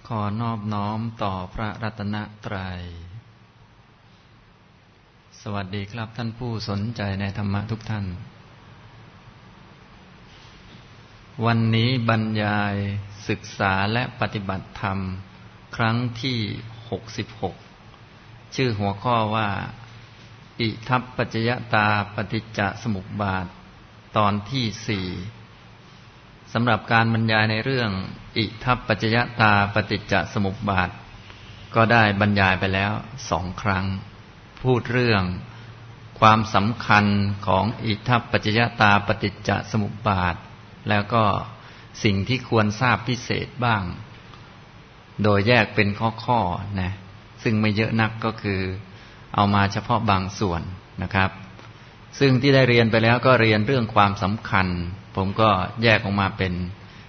ขอนอบน้อมต่อพระรัตนตรัยสวัสดีครับท่านผู้สนใจในธรรมะทุกท่านวันนี้บรรยายศึกษาและปฏิบัติธรรมครั้งที่66ชื่อหัวข้อว่าอิทัปปัจจยตาปฏิจจสมุปบาทตอนที่4สำหรับการบรรยายในเรื่องอิทัปปัจจยตาปฏิจจสมุปบาทก็ได้บรรยายไปแล้ว2 ครั้งพูดเรื่องความสำคัญของอิทัปปัจจยตาปฏิจจสมุปบาทแล้วก็สิ่งที่ควรทราบพิเศษบ้างโดยแยกเป็นข้อๆนะซึ่งไม่เยอะนักก็คือเอามาเฉพาะบางส่วนนะครับซึ่งที่ได้เรียนไปแล้วก็เรียนเรื่องความสำคัญผมก็แยกออกมาเป็น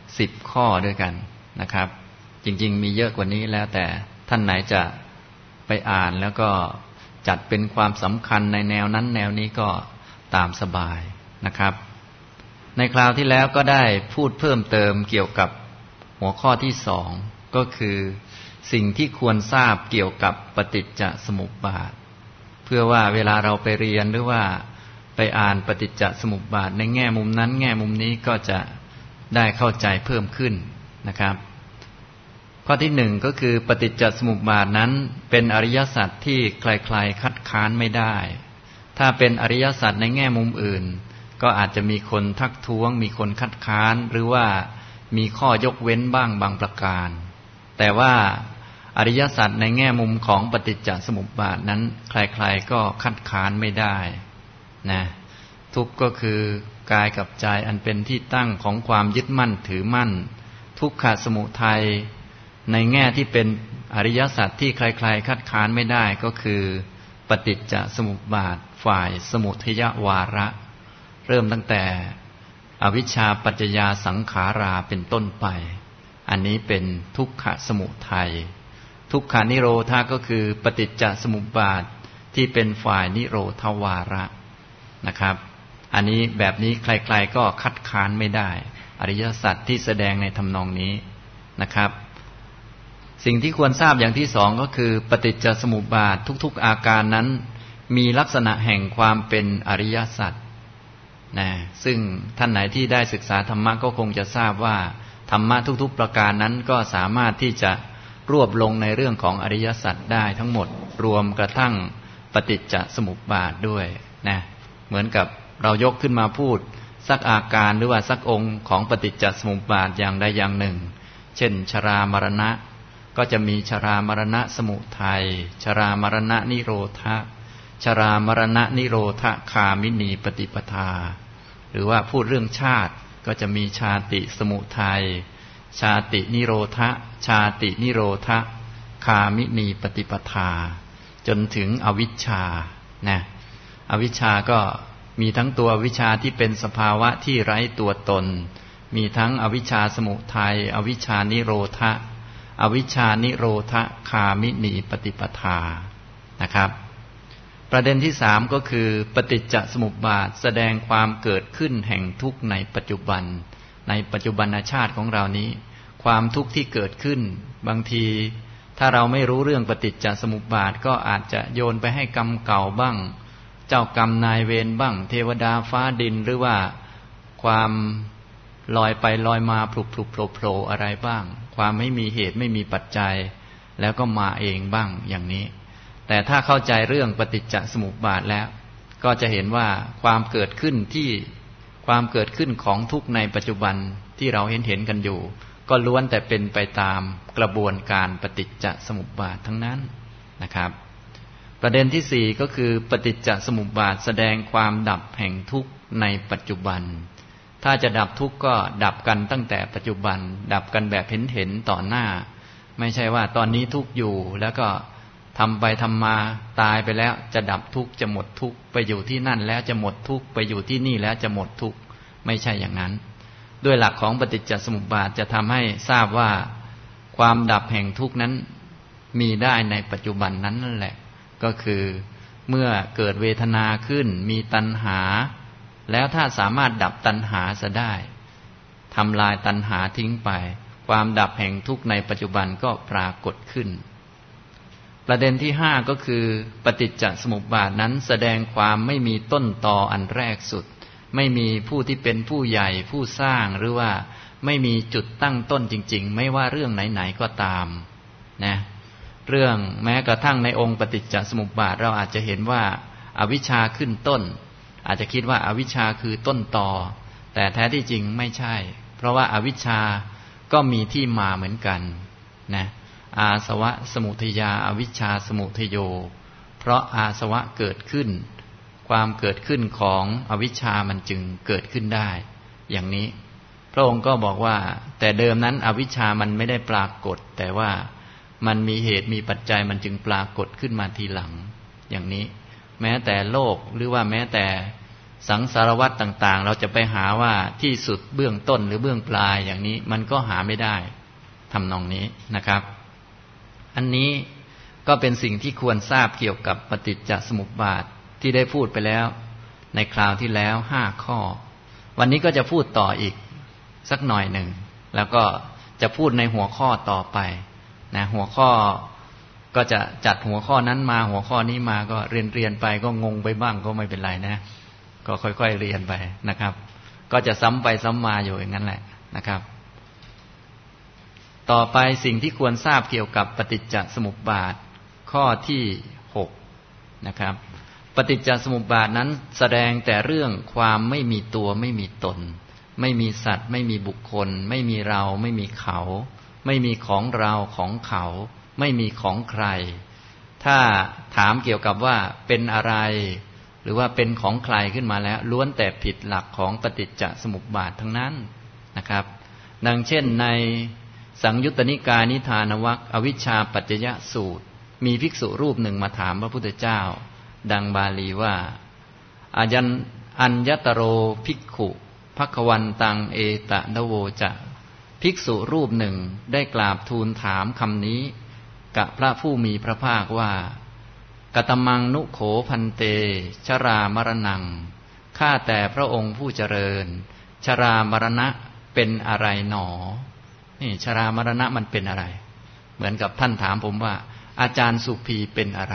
10 ข้อด้วยกันนะครับจริงๆมีเยอะกว่านี้แล้วแต่ท่านไหนจะไปอ่านแล้วก็จัดเป็นความสำคัญในแนวนั้นแนวนี้ก็ตามสบายนะครับในคราวที่แล้วก็ได้พูดเพิ่มเติมเกี่ยวกับหัวข้อที่2ก็คือสิ่งที่ควรทราบเกี่ยวกับปฏิจจสมุปบาทเพื่อว่าเวลาเราไปเรียนหรือว่าไปอ่านปฏิจจสมุปบาทในแง่มุมนั้นแง่มุมนี้ก็จะได้เข้าใจเพิ่มขึ้นนะครับข้อที่1ก็คือปฏิจจสมุปบาทนั้นเป็นอริยสัจที่ใครๆคัดค้านไม่ได้ถ้าเป็นอริยสัจในแง่มุมอื่นก็อาจจะมีคนทักท้วงมีคนคัดค้านหรือว่ามีข้อยกเว้นบ้างบางประการแต่ว่าอริยสัจในแง่มุมของปฏิจจสมุปบาทนั้นใครๆก็คัดค้านไม่ได้นะทุกข์ก็คือกายกับใจอันเป็นที่ตั้งของความยึดมั่นถือมั่นทุกขสมุทัยในแง่ที่เป็นอริยสัจที่ใครๆคัดค้านไม่ได้ก็คือปฏิจจสมุปบาทฝ่ายสมุทัยวาระเริ่มตั้งแต่อวิชชาปัจจยาสังขาราเป็นต้นไปอันนี้เป็นทุกขสมุทัยทุกขานิโรธาก็คือปฏิจจสมุปบาทที่เป็นฝ่ายนิโรธวาระนะครับอันนี้แบบนี้ใครๆก็คัดค้านไม่ได้อริยสัจที่แสดงในทำนองนี้นะครับสิ่งที่ควรทราบอย่างที่2ก็คือปฏิจจสมุปบาททุกๆอาการนั้นมีลักษณะแห่งความเป็นอริยสัจนะซึ่งท่านไหนที่ได้ศึกษาธรรมะก็คงจะทราบว่าธรรมะทุกๆประการนั้นก็สามารถที่จะรวบลงในเรื่องของอริยสัจได้ทั้งหมดรวมกระทั่งปฏิจจสมุปบาทด้วยนะเหมือนกับเรายกขึ้นมาพูดสักอาการหรือว่าสักองค์ของปฏิจจสมุปบาทอย่างใดอย่างหนึ่งเช่นชรามรณะก็จะมีชรามรณะสมุทัยชรามรณะนิโรธะชรามรณะนิโรธคามินีปฏิปทาหรือว่าพูดเรื่องชาติก็จะมีชาติสมุทัยชาตินิโรธะชาตินิโรธคามินีปฏิปทาจนถึงอวิชชานะอวิชชาก็มีทั้งตัวอวิชชาที่เป็นสภาวะที่ไร้ตัวตนมีทั้งอวิชชาสมุทัยอวิชชานิโรธะอวิชชานิโรธคามินีปฏิปทานะครับประเด็นที่3ก็คือปฏิจจสมุปบาทแสดงความเกิดขึ้นแห่งทุกข์ในปัจจุบันในปัจจุบันชาติของเรานี้ความทุกข์ที่เกิดขึ้นบางทีถ้าเราไม่รู้เรื่องปฏิจจสมุปบาทก็อาจจะโยนไปให้กรรมเก่าบ้างเจ้ากรรมนายเวรบ้างเทวดาฟ้าดินหรือว่าความลอยไปลอยมาพลุบๆโผล่ๆอะไรบ้างความไม่มีเหตุไม่มีปัจจัยแล้วก็มาเองบ้างอย่างนี้แต่ถ้าเข้าใจเรื่องปฏิจจสมุปบาทแล้วก็จะเห็นว่าความเกิดขึ้นของทุกข์ในปัจจุบันที่เราเห็นกันอยู่ก็ล้วนแต่เป็นไปตามกระบวนการปฏิจจสมุปบาททั้งนั้นนะครับประเด็นที่4ก็คือปฏิจจสมุปบาทแสดงความดับแห่งทุกข์ในปัจจุบันถ้าจะดับทุกข์ก็ดับกันตั้งแต่ปัจจุบันดับกันแบบเห็นต่อหน้าไม่ใช่ว่าตอนนี้ทุกข์อยู่แล้วก็ทำไปทำมาตายไปแล้วจะดับทุกข์จะหมดทุกข์ไปอยู่ที่นั่นแล้วจะหมดทุกข์ไปอยู่ที่นี่แล้วจะหมดทุกข์ไม่ใช่อย่างนั้นด้วยหลักของปฏิจจสมุปบาทจะทำให้ทราบว่าความดับแห่งทุกข์นั้นมีได้ในปัจจุบันนั้นนั่นแหละก็คือเมื่อเกิดเวทนาขึ้นมีตัณหาแล้วถ้าสามารถดับตัณหาซะได้ทำลายตัณหาทิ้งไปความดับแห่งทุกข์ในปัจจุบันก็ปรากฏขึ้นประเด็นที่ห้าก็คือปฏิจจสมุปบาทนั้นแสดงความไม่มีต้นตออันแรกสุดไม่มีผู้ที่เป็นผู้ใหญ่ผู้สร้างหรือว่าไม่มีจุดตั้งต้นจริงๆไม่ว่าเรื่องไหนๆก็ตามนะเรื่องแม้กระทั่งในองค์ปฏิจจสมุปบาทเราอาจจะเห็นว่าอวิชชาขึ้นต้นอาจจะคิดว่าอวิชชาคือต้นตอแต่แท้ที่จริงไม่ใช่เพราะว่าอวิชชาก็มีที่มาเหมือนกันนะอาสวะสมุทัยยาอวิชชาสมุทัยโยเพราะอาสวะเกิดขึ้นความเกิดขึ้นของอวิชชามันจึงเกิดขึ้นได้อย่างนี้พระองค์ก็บอกว่าแต่เดิมนั้นอวิชชามันไม่ได้ปรากฏแต่ว่ามันมีเหตุมีปัจจัยมันจึงปรากฏขึ้นมาทีหลังอย่างนี้แม้แต่โลกหรือว่าแม้แต่สังสารวัฏต่างๆเราจะไปหาว่าที่สุดเบื้องต้นหรือเบื้องปลายอย่างนี้มันก็หาไม่ได้ทำนองนี้นะครับอันนี้ก็เป็นสิ่งที่ควรทราบเกี่ยวกับปฏิจจสมุปบาทที่ได้พูดไปแล้วในคราวที่แล้ว5ข้อวันนี้ก็จะพูดต่ออีกสักหน่อยหนึ่งแล้วก็จะพูดในหัวข้อต่อไปนะหัวข้อก็จะจัดหัวข้อนั้นมาหัวข้อนี้มาก็เรียนไปก็งงไปบ้างก็ไม่เป็นไรนะก็ค่อยๆเรียนไปนะครับก็จะซ้ำไปซ้ำมาอยู่อย่างนั้นแหละนะครับต่อไปสิ่งที่ควรทราบเกี่ยวกับปฏิจจสมุปบาทข้อที่6นะครับปฏิจจสมุปบาทนั้นแสดงแต่เรื่องความไม่มีตัวไม่มีตนไม่มีสัตว์ไม่มีบุคคลไม่มีเราไม่มีเขาไม่มีของเราของเขาไม่มีของใครถ้าถามเกี่ยวกับว่าเป็นอะไรหรือว่าเป็นของใครขึ้นมาแล้วล้วนแต่ผิดหลักของปฏิจจสมุปบาททั้งนั้นนะครับดังเช่นในสังยุตตนิกายนิทานวรรคอวิชชาปัจจยสูตรมีภิกษุรูปหนึ่งมาถามพระพุทธเจ้าดังบาลีว่าอัญญตโรภิกขุภัควันตังเอตะนโวจะภิกษุรูปหนึ่งได้กราบทูลถามคำนี้กับพระผู้มีพระภาคว่ากตมังนุโขพันเตชรามรณังข้าแต่พระองค์ผู้เจริญชรามรณะเป็นอะไรหนอนี่ชรามรณะมันเป็นอะไรเหมือนกับท่านถามผมว่าอาจารย์สุภีเป็นอะไร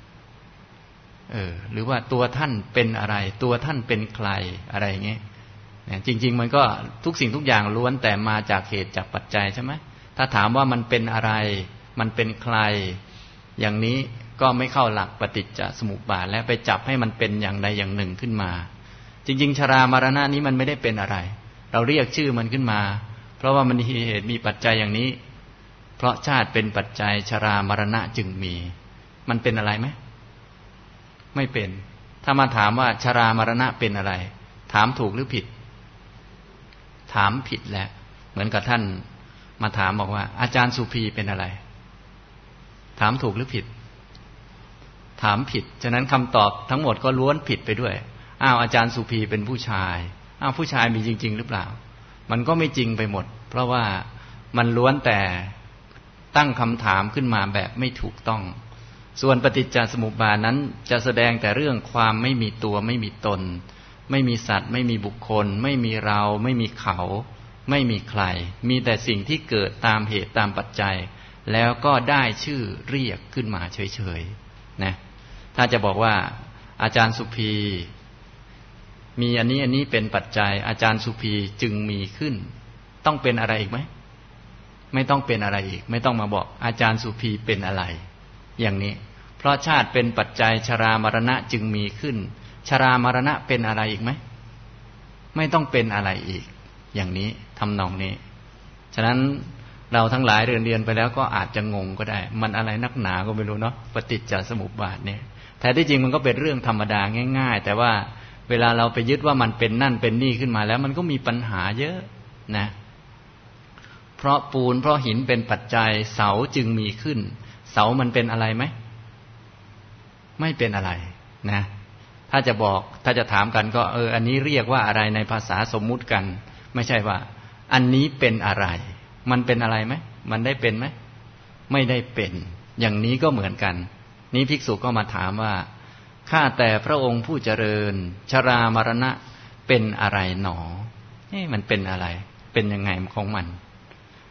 หรือว่าตัวท่านเป็นอะไรตัวท่านเป็นใครอะไรอย่างเงี้ยจริงๆมันก็ทุกสิ่งทุกอย่างล้วนแต่มาจากเหตุจากปัจจัยใช่ไหมถ้าถามว่ามันเป็นอะไรมันเป็นใครอย่างนี้ก็ไม่เข้าหลักปฏิจจสมุปบาทและไปจับให้มันเป็นอย่างใดอย่างหนึ่งขึ้นมาจริงๆชรามรณะนี้มันไม่ได้เป็นอะไรเราเรียกชื่อมันขึ้นมาเพราะว่ามันมีเหตุมีปัจจัยอย่างนี้เพราะชาติเป็นปัจจัยชรามรณะจึงมีมันเป็นอะไรไหมไม่เป็นถ้ามาถามว่าชรามรณะเป็นอะไรถามถูกหรือผิดถามผิดแล้วเหมือนกับท่านมาถามบอกว่าอาจารย์สุภีเป็นอะไรถามถูกหรือผิดถามผิดฉะนั้นคำตอบทั้งหมดก็ล้วนผิดไปด้วยอาจารย์สุภีเป็นผู้ชายผู้ชายมีจริงๆหรือเปล่ามันก็ไม่จริงไปหมดเพราะว่ามันล้วนแต่ตั้งคำถามขึ้นมาแบบไม่ถูกต้องส่วนปฏิจจสมุปบาทนั้นจะแสดงแต่เรื่องความไม่มีตัวไม่มีตนไม่มีสัตว์ไม่มีบุคคลไม่มีเราไม่มีเขาไม่มีใครมีแต่สิ่งที่เกิดตามเหตุตามปัจจัยแล้วก็ได้ชื่อเรียกขึ้นมาเฉยๆนะถ้าจะบอกว่าอาจารย์สุภีมีอันนี้เป็นปัจจัยอาจารย์สุภีจึงมีขึ้นต้องเป็นอะไรอีกไหมไม่ต้องเป็นอะไรอีกไม่ต้องมาบอกอาจารย์สุภีเป็นอะไรอย่างนี้เพราะชาติเป็นปัจจัยชรามรณะจึงมีขึ้นชรามรณะเป็นอะไรอีกไหมไม่ต้องเป็นอะไรอีกอย่างนี้ทำนองนี้ฉะนั้นเราทั้งหลายเรียนไปแล้วก็อาจจะงงก็ได้มันอะไรนักหนาก็ไม่รู้เนาะปฏิจจสมุปบาทเนี่ยแท้ที่จริงมันก็เป็นเรื่องธรรมดาง่ายๆแต่ว่าเวลาเราไปยึดว่ามันเป็นนั่นเป็นนี่ขึ้นมาแล้วมันก็มีปัญหาเยอะนะเพราะปูนเพราะหินเป็นปัจจัยเสาจึงมีขึ้นเสามันเป็นอะไรไหมไม่เป็นอะไรนะถ้าจะถามกันก็อันนี้เรียกว่าอะไรในภาษาสมมุติกันไม่ใช่ว่าอันนี้เป็นอะไรมันเป็นอะไรไหมมันได้เป็นไหมไม่ได้เป็นอย่างนี้ก็เหมือนกันนี้ภิกษุก็มาถามว่าข้าแต่พระองค์ผู้เจริญชรามรณะเป็นอะไรหนอมันเป็นอะไรเป็นยังไงของมัน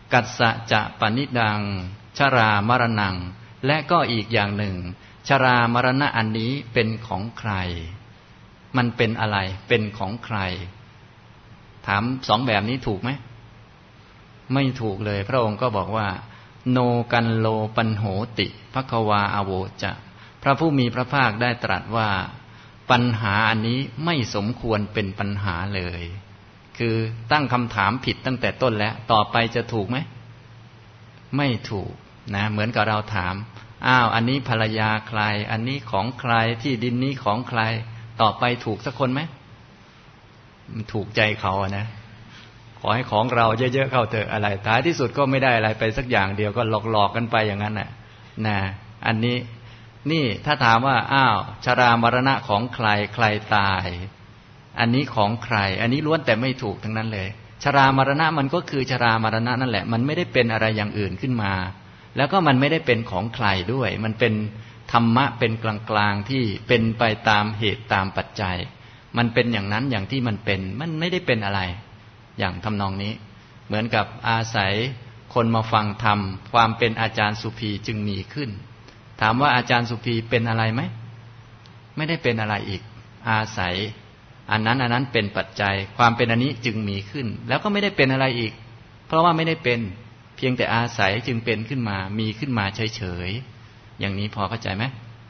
กัสสะจะปนิดังชรามรณังและก็อีกอย่างหนึ่งชรามรณะอันนี้เป็นของใครมันเป็นอะไรเป็นของใครถามสองแบบนี้ถูกไหมไม่ถูกเลยพระองค์ก็บอกว่าโนกันโลปันโหติภควาอโวจะพระผู้มีพระภาคได้ตรัสว่าปัญหาอันนี้ไม่สมควรเป็นปัญหาเลยคือตั้งคำถามผิดตั้งแต่ต้นแล้วต่อไปจะถูกไหมไม่ถูกนะเหมือนกับเราถามอันนี้ภรรยาใครอันนี้ของใครที่ดินนี้ของใครต่อไปถูกสักคนไหมมันถูกใจเขานะขอให้ของเราเยอะๆเข้าเถอะอะไรท้ายที่สุดก็ไม่ได้อะไรไปสักอย่างเดียวก็หลอกกันไปอย่างนั้นนะอันนี้นี่ถ้าถามว่าชรามรณะของใครใครตายอันนี้ของใครอันนี้ล้วนแต่ไม่ถูกทั้งนั้นเลยชรามรณะมันก็คือชรามรณะนั่นแหละมันไม่ได้เป็นอะไรอย่างอื่นขึ้นมาแล้วก็มันไม่ได้เป็นของใครด้วยมันเป็นธรรมะเป็นกลางๆที่เป็นไปตามเหตุตามปัจจัยมันเป็นอย่างนั้นอย่างที่มันเป็นมันไม่ได้เป็นอะไรอย่างทำนองนี้เหมือนกับอาศัยคนมาฟังธรรมความเป็นอาจารย์สุภีจึงมีขึ้นถามว่าอาจารย์สุภีเป็นอะไรไหมไม่ได้เป็นอะไรอีกอาศัยอันนั้นเป็นปัจจัยความเป็นอันนี้จึงมีขึ้นแล้วก็ไม่ได้เป็นอะไรอีกเพราะว่าไม่ได้เป็นเพียงแต่อาศัยจึงเป็นขึ้นมามีขึ้นมาเฉยๆอย่างนี้พอเข้าใจไหม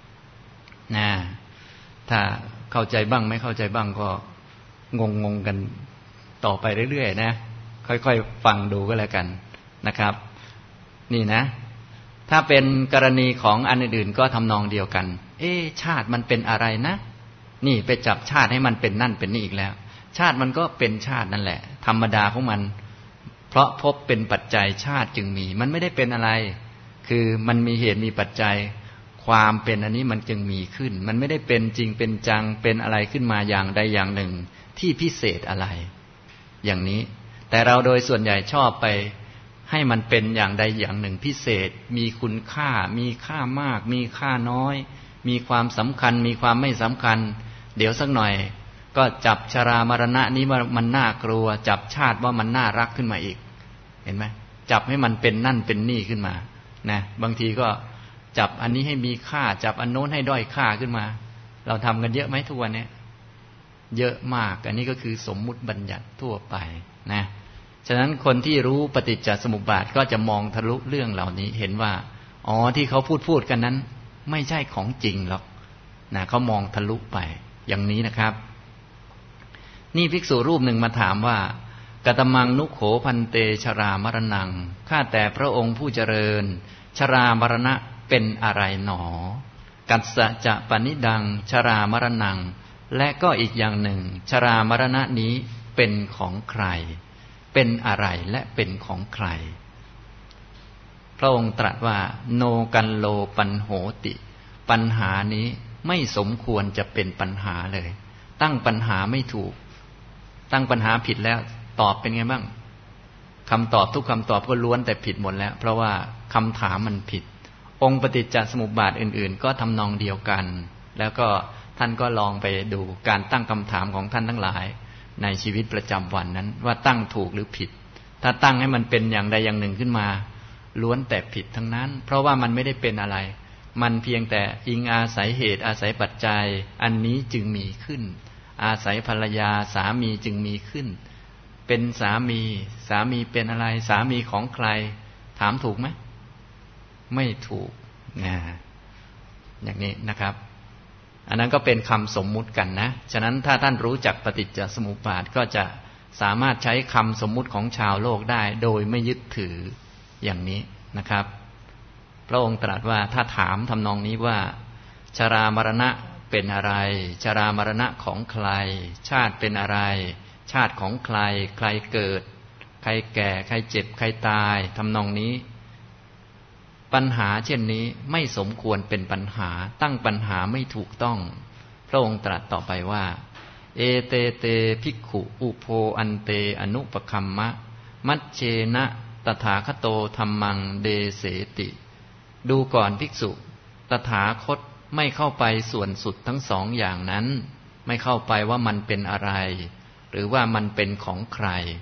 ถ้าเข้าใจบ้างไม่เข้าใจบ้างก็งงกันต่อไปเรื่อยๆนะค่อยๆฟังดูก็แล้วกันนะครับนี่นะถ้าเป็นกรณีของอันอื่นๆก็ทำนองเดียวกันชาติมันเป็นอะไรนะนี่ไปจับชาติให้มันเป็นนั่นเป็นนี่อีกแล้วชาติมันก็เป็นชาตินั่นแหละธรรมดาของมันเพราะพบเป็นปัจจัยชาติจึงมีมันไม่ได้เป็นอะไรคือมันมีเหตุมีปัจจัยความเป็นอันนี้มันจึงมีขึ้นมันไม่ได้เป็นจริงเป็นจังเป็นอะไรขึ้นมาอย่างใดอย่างหนึ่งที่พิเศษอะไรอย่างนี้แต่เราโดยส่วนใหญ่ชอบไปให้มันเป็นอย่างใดอย่างหนึ่งพิเศษมีคุณค่ามีค่ามากมีค่าน้อยมีความสำคัญมีความไม่สำคัญเดี๋ยวสักหน่อยก็จับชรามรณะนี้ว่ามันน่ากลัวจับชาติว่ามันน่ารักขึ้นมาอีกเห็นไหมจับให้มันเป็นนั่นเป็นนี่ขึ้นมานะบางทีก็จับอันนี้ให้มีค่าจับอันโน้นให้ด้อยค่าขึ้นมาเราทำกันเยอะไหมทุกวันนี้เยอะมากอันนี้ก็คือสมมุติบัญญัติทั่วไปนะฉะนั้นคนที่รู้ปฏิจจสมุปบาทก็จะมองทะลุเรื่องเหล่านี้เห็นว่าที่เขาพูดกันนั้นไม่ใช่ของจริงหรอกนะเขามองทะลุไปอย่างนี้นะครับนี่ภิกษุรูปหนึ่งมาถามว่ากตมังนุโขพันเตชรามรณังข้าแต่พระองค์ผู้เจริญชรามรณะเป็นอะไรหนอกัสสะจะปนิดังชรามรณังและก็อีกอย่างหนึ่งชรามรณะนี้เป็นของใครเป็นอะไรและเป็นของใครพระองค์ตรัสว่าโนกันโลปันโหติปัญหานี้ไม่สมควรจะเป็นปัญหาเลยตั้งปัญหาไม่ถูกตั้งปัญหาผิดแล้วตอบเป็นไงบ้างคำตอบทุกคำตอบก็ล้วนแต่ผิดหมดแล้วเพราะว่าคำถามมันผิดองค์ปฏิจจสมุปบาทอื่นๆก็ทำนองเดียวกันแล้วก็ท่านก็ลองไปดูการตั้งคำถามของท่านทั้งหลายในชีวิตประจำวันนั้นว่าตั้งถูกหรือผิดถ้าตั้งให้มันเป็นอย่างใดอย่างหนึ่งขึ้นมาล้วนแต่ผิดทั้งนั้นเพราะว่ามันไม่ได้เป็นอะไรมันเพียงแต่อิงอาศัยเหตุอาศัยปัจจัยอันนี้จึงมีขึ้นอาศัยภรรยาสามีจึงมีขึ้นเป็นสามีเป็นอะไรสามีของใครถามถูกไหมไม่ถูกอย่างนี้นะครับอันนั้นก็เป็นคำสมมุติกันนะฉะนั้นถ้าท่านรู้จักปฏิจจสมุปบาทก็จะสามารถใช้คำสมมุติของชาวโลกได้โดยไม่ยึดถืออย่างนี้นะครับพระองค์ตรัสว่าถ้าถามทำนองนี้ว่าชรามรณะเป็นอะไรชรามรณะของใครชาติเป็นอะไรชาติของใครใครเกิดใครแก่ใครเจ็บใครตายทำนองนี้ปัญหาเช่นนี้ไม่สมควรเป็นปัญหาตั้งปัญหาไม่ถูกต้องพระองค์ตรัสต่อไปว่าเอเตเตภิกขุอุโภอันเตอนุปคัมมะมัชเชนะตถาคโตธัมมังเดเสติดูก่อนภิกษุตถาคตไม่เข้าไปส่วนสุดทั้งสองอย่างนั้นไม่เข้าไปว่ามันเป็นอะไรหรือว่ามันเป็นของใคร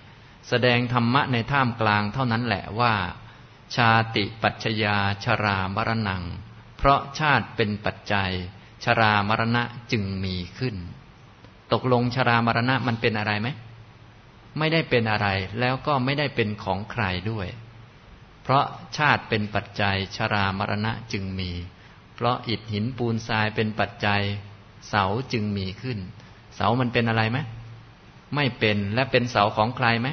แสดงธรรมะในท่ามกลางเท่านั้นแหละว่าชาติปัจจยาชรามรณังเพราะชาติเป็นปัจจัยชรามรณะจึงมีขึ้นตกลงชรามรณะมันเป็นอะไรไหมไม่ได้เป็นอะไรแล้วก็ไม่ได้เป็นของใครด้วยเพราะชาติเป็นปัจจัยชรามรณะจึงมีเพราะอิฐหินปูนทรายเป็นปัจจัยเสาจึงมีขึ้นเสามันเป็นอะไรไหมไม่เป็นและเป็นเสาของใครไหม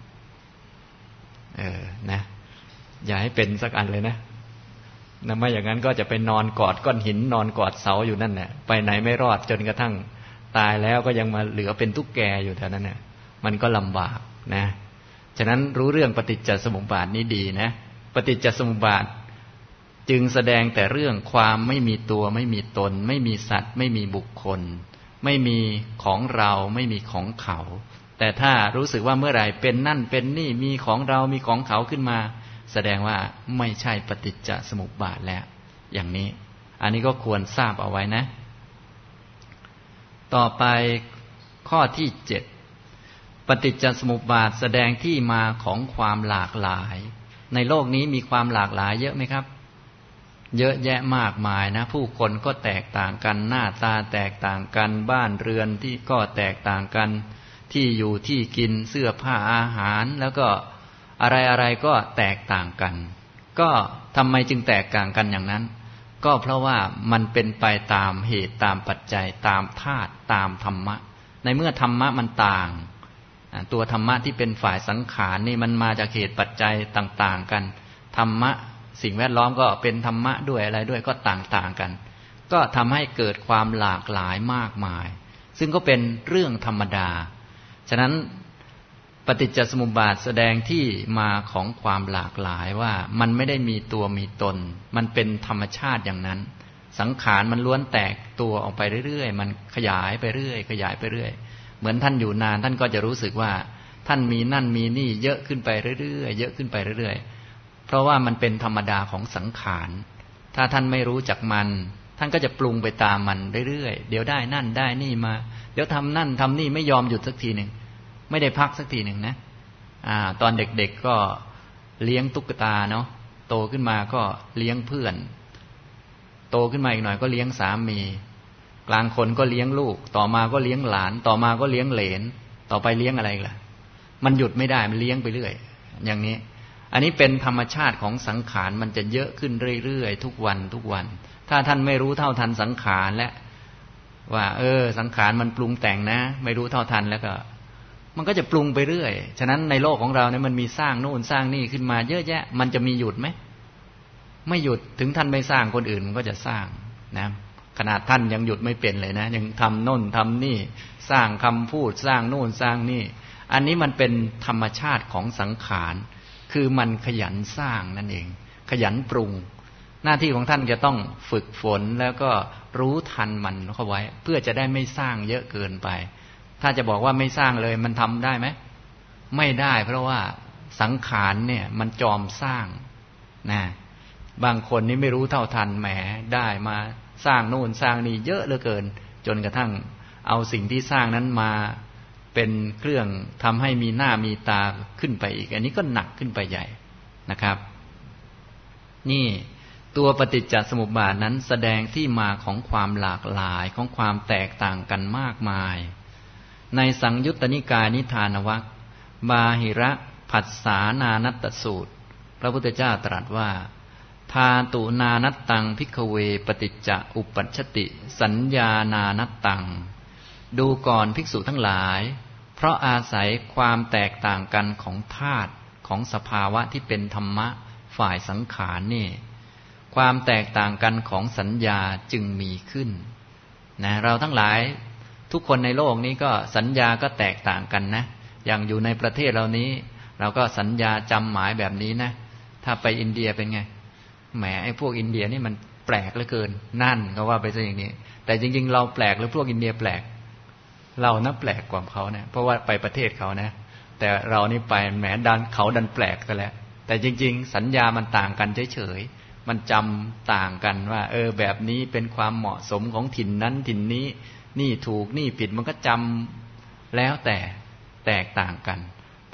นะอย่าให้เป็นสักอันเลยนะไม่อย่างนั้นก็จะไปนอนกอดก้อนหินนอนกอดเสาอยู่นั่นแหละไปไหนไม่รอดจนกระทั่งตายแล้วก็ยังมาเหลือเป็นตุ๊กแกอยู่แถวนั้นเนี่ยมันก็ลำบากนะฉะนั้นรู้เรื่องปฏิจจสมุปบาทนี้ดีนะปฏิจจสมุปบาทจึงแสดงแต่เรื่องความไม่มีตัวไม่มีตนไม่มีสัตว์ไม่มีบุคคลไม่มีของเราไม่มีของเขาแต่ถ้ารู้สึกว่าเมื่อไหร่เป็นนั่นเป็นนี่มีของเรามีของเขาขึ้นมาแสดงว่าไม่ใช่ปฏิจจสมุปบาทแล้วอย่างนี้อันนี้ก็ควรทราบเอาไว้นะต่อไปข้อที่7ปฏิจจสมุปบาทแสดงที่มาของความหลากหลายในโลกนี้มีความหลากหลายเยอะไหมครับเยอะแยะมากมายนะผู้คนก็แตกต่างกันหน้าตาแตกต่างกันบ้านเรือนที่ก็แตกต่างกันที่อยู่ที่กินเสื้อผ้าอาหารแล้วก็อะไรๆก็แตกต่างกันก็ทำไมจึงแตกต่างกันอย่างนั้นก็เพราะว่ามันเป็นไปตามเหตุตามปัจจัยตามธาตุตามธรรมะในเมื่อธรรมะมันต่างตัวธรรมะที่เป็นฝ่ายสังขารนี่มันมาจากเหตุปัจจัยต่างๆกันธรรมะสิ่งแวดล้อมก็เป็นธรรมะด้วยอะไรด้วยก็ต่างๆกันก็ทำให้เกิดความหลากหลายมากมายซึ่งก็เป็นเรื่องธรรมดาฉะนั้นปฏิจจสมุปบาทแสดงที่มาของความหลากหลายว่ามันไม่ได้มีตัวมีตนมันเป็นธรรมชาติอย่างนั้นสังขารมันล้วนแตกตัวออกไปเรื่อยๆมันขยายไปเรื่อยขยายไปเรื่อยเหมือนท่านอยู่นานท่านก็จะรู้สึกว่าท่านมีนั่นมีนี่เยอะขึ้นไปเรื่อยๆเยอะขึ้นไปเรื่อยๆเพราะว่ามันเป็นธรรมดาของสังขารถ้าท่านไม่รู้จักมันท่านก็จะปรุงไปตามมันเรื่อยๆเดี๋ยวได้นั่นได้นี่มาเดี๋ยวทำนั่นทำนี่ไม่ยอมหยุดสักทีหนึ่งไม่ได้พักสักทีหนึ่งนะตอนเด็กๆก็เลี้ยงตุ๊กตาเนาะโตขึ้นมาก็เลี้ยงเพื่อนโตขึ้นมาอีกหน่อยก็เลี้ยงสามีกลางคนก็เลี้ยงลูกต่อมาก็เลี้ยงหลานต่อมาก็เลี้ยงเหลนต่อไปเลี้ยงอะไรล่ะมันหยุดไม่ได้มันเลี้ยงไปเรื่อยอย่างนี้อันนี้เป็นธรรมชาติของสังขารมันจะเยอะขึ้นเรื่อยๆทุกวันทุกวันถ้าท่านไม่รู้เท่าทันสังขารและว่าสังขารมันปรุงแต่งนะไม่รู้เท่าทันแล้วก็มันก็จะปรุงไปเรื่อยฉะนั้นในโลกของเราเนี่ยมันมีสร้างโน่นสร้างนี่ขึ้นมาเยอะแยะมันจะมีหยุดไหมไม่หยุดถึงท่านไม่สร้างคนอื่นมันก็จะสร้างนะขนาดท่านยังหยุดไม่เป็นเลยนะยังทำโน่นทำนี่สร้างคำพูดสร้างโน่นสร้างนี่อันนี้มันเป็นธรรมชาติของสังขารคือมันขยันสร้างนั่นเองขยันปรุงหน้าที่ของท่านจะต้องฝึกฝนแล้วก็รู้ทันมันเข้าไว้เพื่อจะได้ไม่สร้างเยอะเกินไปถ้าจะบอกว่าไม่สร้างเลยมันทำได้ไหมไม่ได้เพราะว่าสังขารเนี่ยมันจอมสร้างนะบางคนนี่ไม่รู้เท่าทันแหมได้มาสร้างโน่นสร้างนี่เยอะเหลือเกินจนกระทั่งเอาสิ่งที่สร้างนั้นมาเป็นเครื่องทำให้มีหน้ามีตาขึ้นไปอีกอันนี้ก็หนักขึ้นไปใหญ่นะครับนี่ตัวปฏิจจสมุปบาทนั้นแสดงที่มาของความหลากหลายของความแตกต่างกันมากมายในสังยุตตนิกายนิทานวรรคบาหิระผัสสานานัตตสูตรพระพุทธเจ้าตรัสว่าทาตุนานัตตังภิกขเวปฏิจจอุปัชชติสัญญานานัตตังดูก่อนภิกษุทั้งหลายเพราะอาศัยความแตกต่างกันของธาตุของสภาวะที่เป็นธรรมะฝ่ายสังขารนี่ความแตกต่างกันของสัญญาจึงมีขึ้นนะเราทั้งหลายทุกคนในโลกนี้ก็สัญญาก็แตกต่างกันนะอย่างอยู่ในประเทศเรานี้เราก็สัญญาจำหมายแบบนี้นะถ้าไปอินเดียเป็นไงแหมไอ้พวกอินเดียนี่มันแปลกเหลือเกินนั่นก็ว่าไปซะอย่างนี้แต่จริงๆเราแปลกหรือพวกอินเดียแปลกเรานะแปลกกว่าเขานะเพราะว่าไปประเทศเขานะแต่เรานี่ไปแหมดันเขาดันแปลกกันแล้วแต่จริงๆสัญญามันต่างกันเฉยๆมันจำต่างกันว่าแบบนี้เป็นความเหมาะสมของถิ่นนั้นถิ่นนี้นี่ถูกนี่ผิดมันก็จำแล้วแต่แตกต่างกันเพ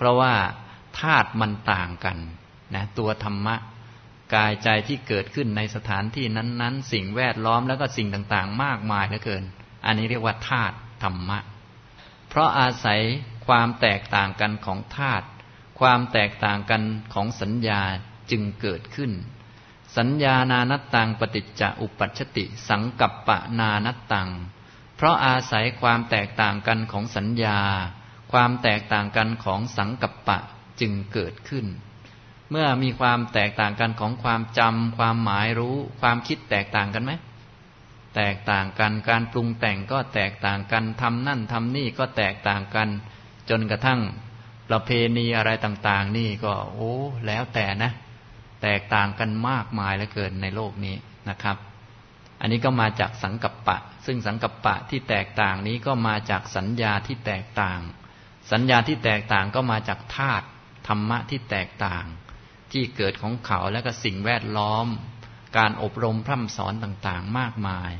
เพราะว่าธาตุมันต่างกันนะตัวธรรมะกายใจที่เกิดขึ้นในสถานที่นั้นๆสิ่งแวดล้อมแล้วก็สิ่งต่างๆมากมายเหลือเกินอันนี้เรียกว่าธาตุธรรมะเพราะอาศัยความแตกต่างกันของธาตุความแตกต่างกันของสัญญาจึงเกิดขึ้นสัญญานานัตตังปฏิจจอุปัชชติสังกัปปะนานัตตังเพราะอาศัยความแตกต่างกันของสัญญาความแตกต่างกันของสังกัปปะจึงเกิดขึ้นเมื่อมีความแตกต่างกันของความจำความหมายรู้ความคิดแตกต่างกันไหมแตกต่างกันการปรุงแต่งก็แตกต่างกันทำนั่นทำนี่ก็แตกต่างกันจนกระทั่งประเพณีอะไรต่างๆนี่ก็แล้วแต่นะแตกต่างกันมากมายเหลือเกินในโลกนี้นะครับอันนี้ก็มาจากสังกัปปะซึ่งสังกัปปะที่แตกต่างนี้ก็มาจากสัญญาที่แตกต่างสัญญาที่แตกต่างก็มาจากธาตุธรรมะที่แตกต่างที่เกิดของเขาและก็สิ่งแวดล้อมการอบรมพร่ำสอนต่างๆมากมาย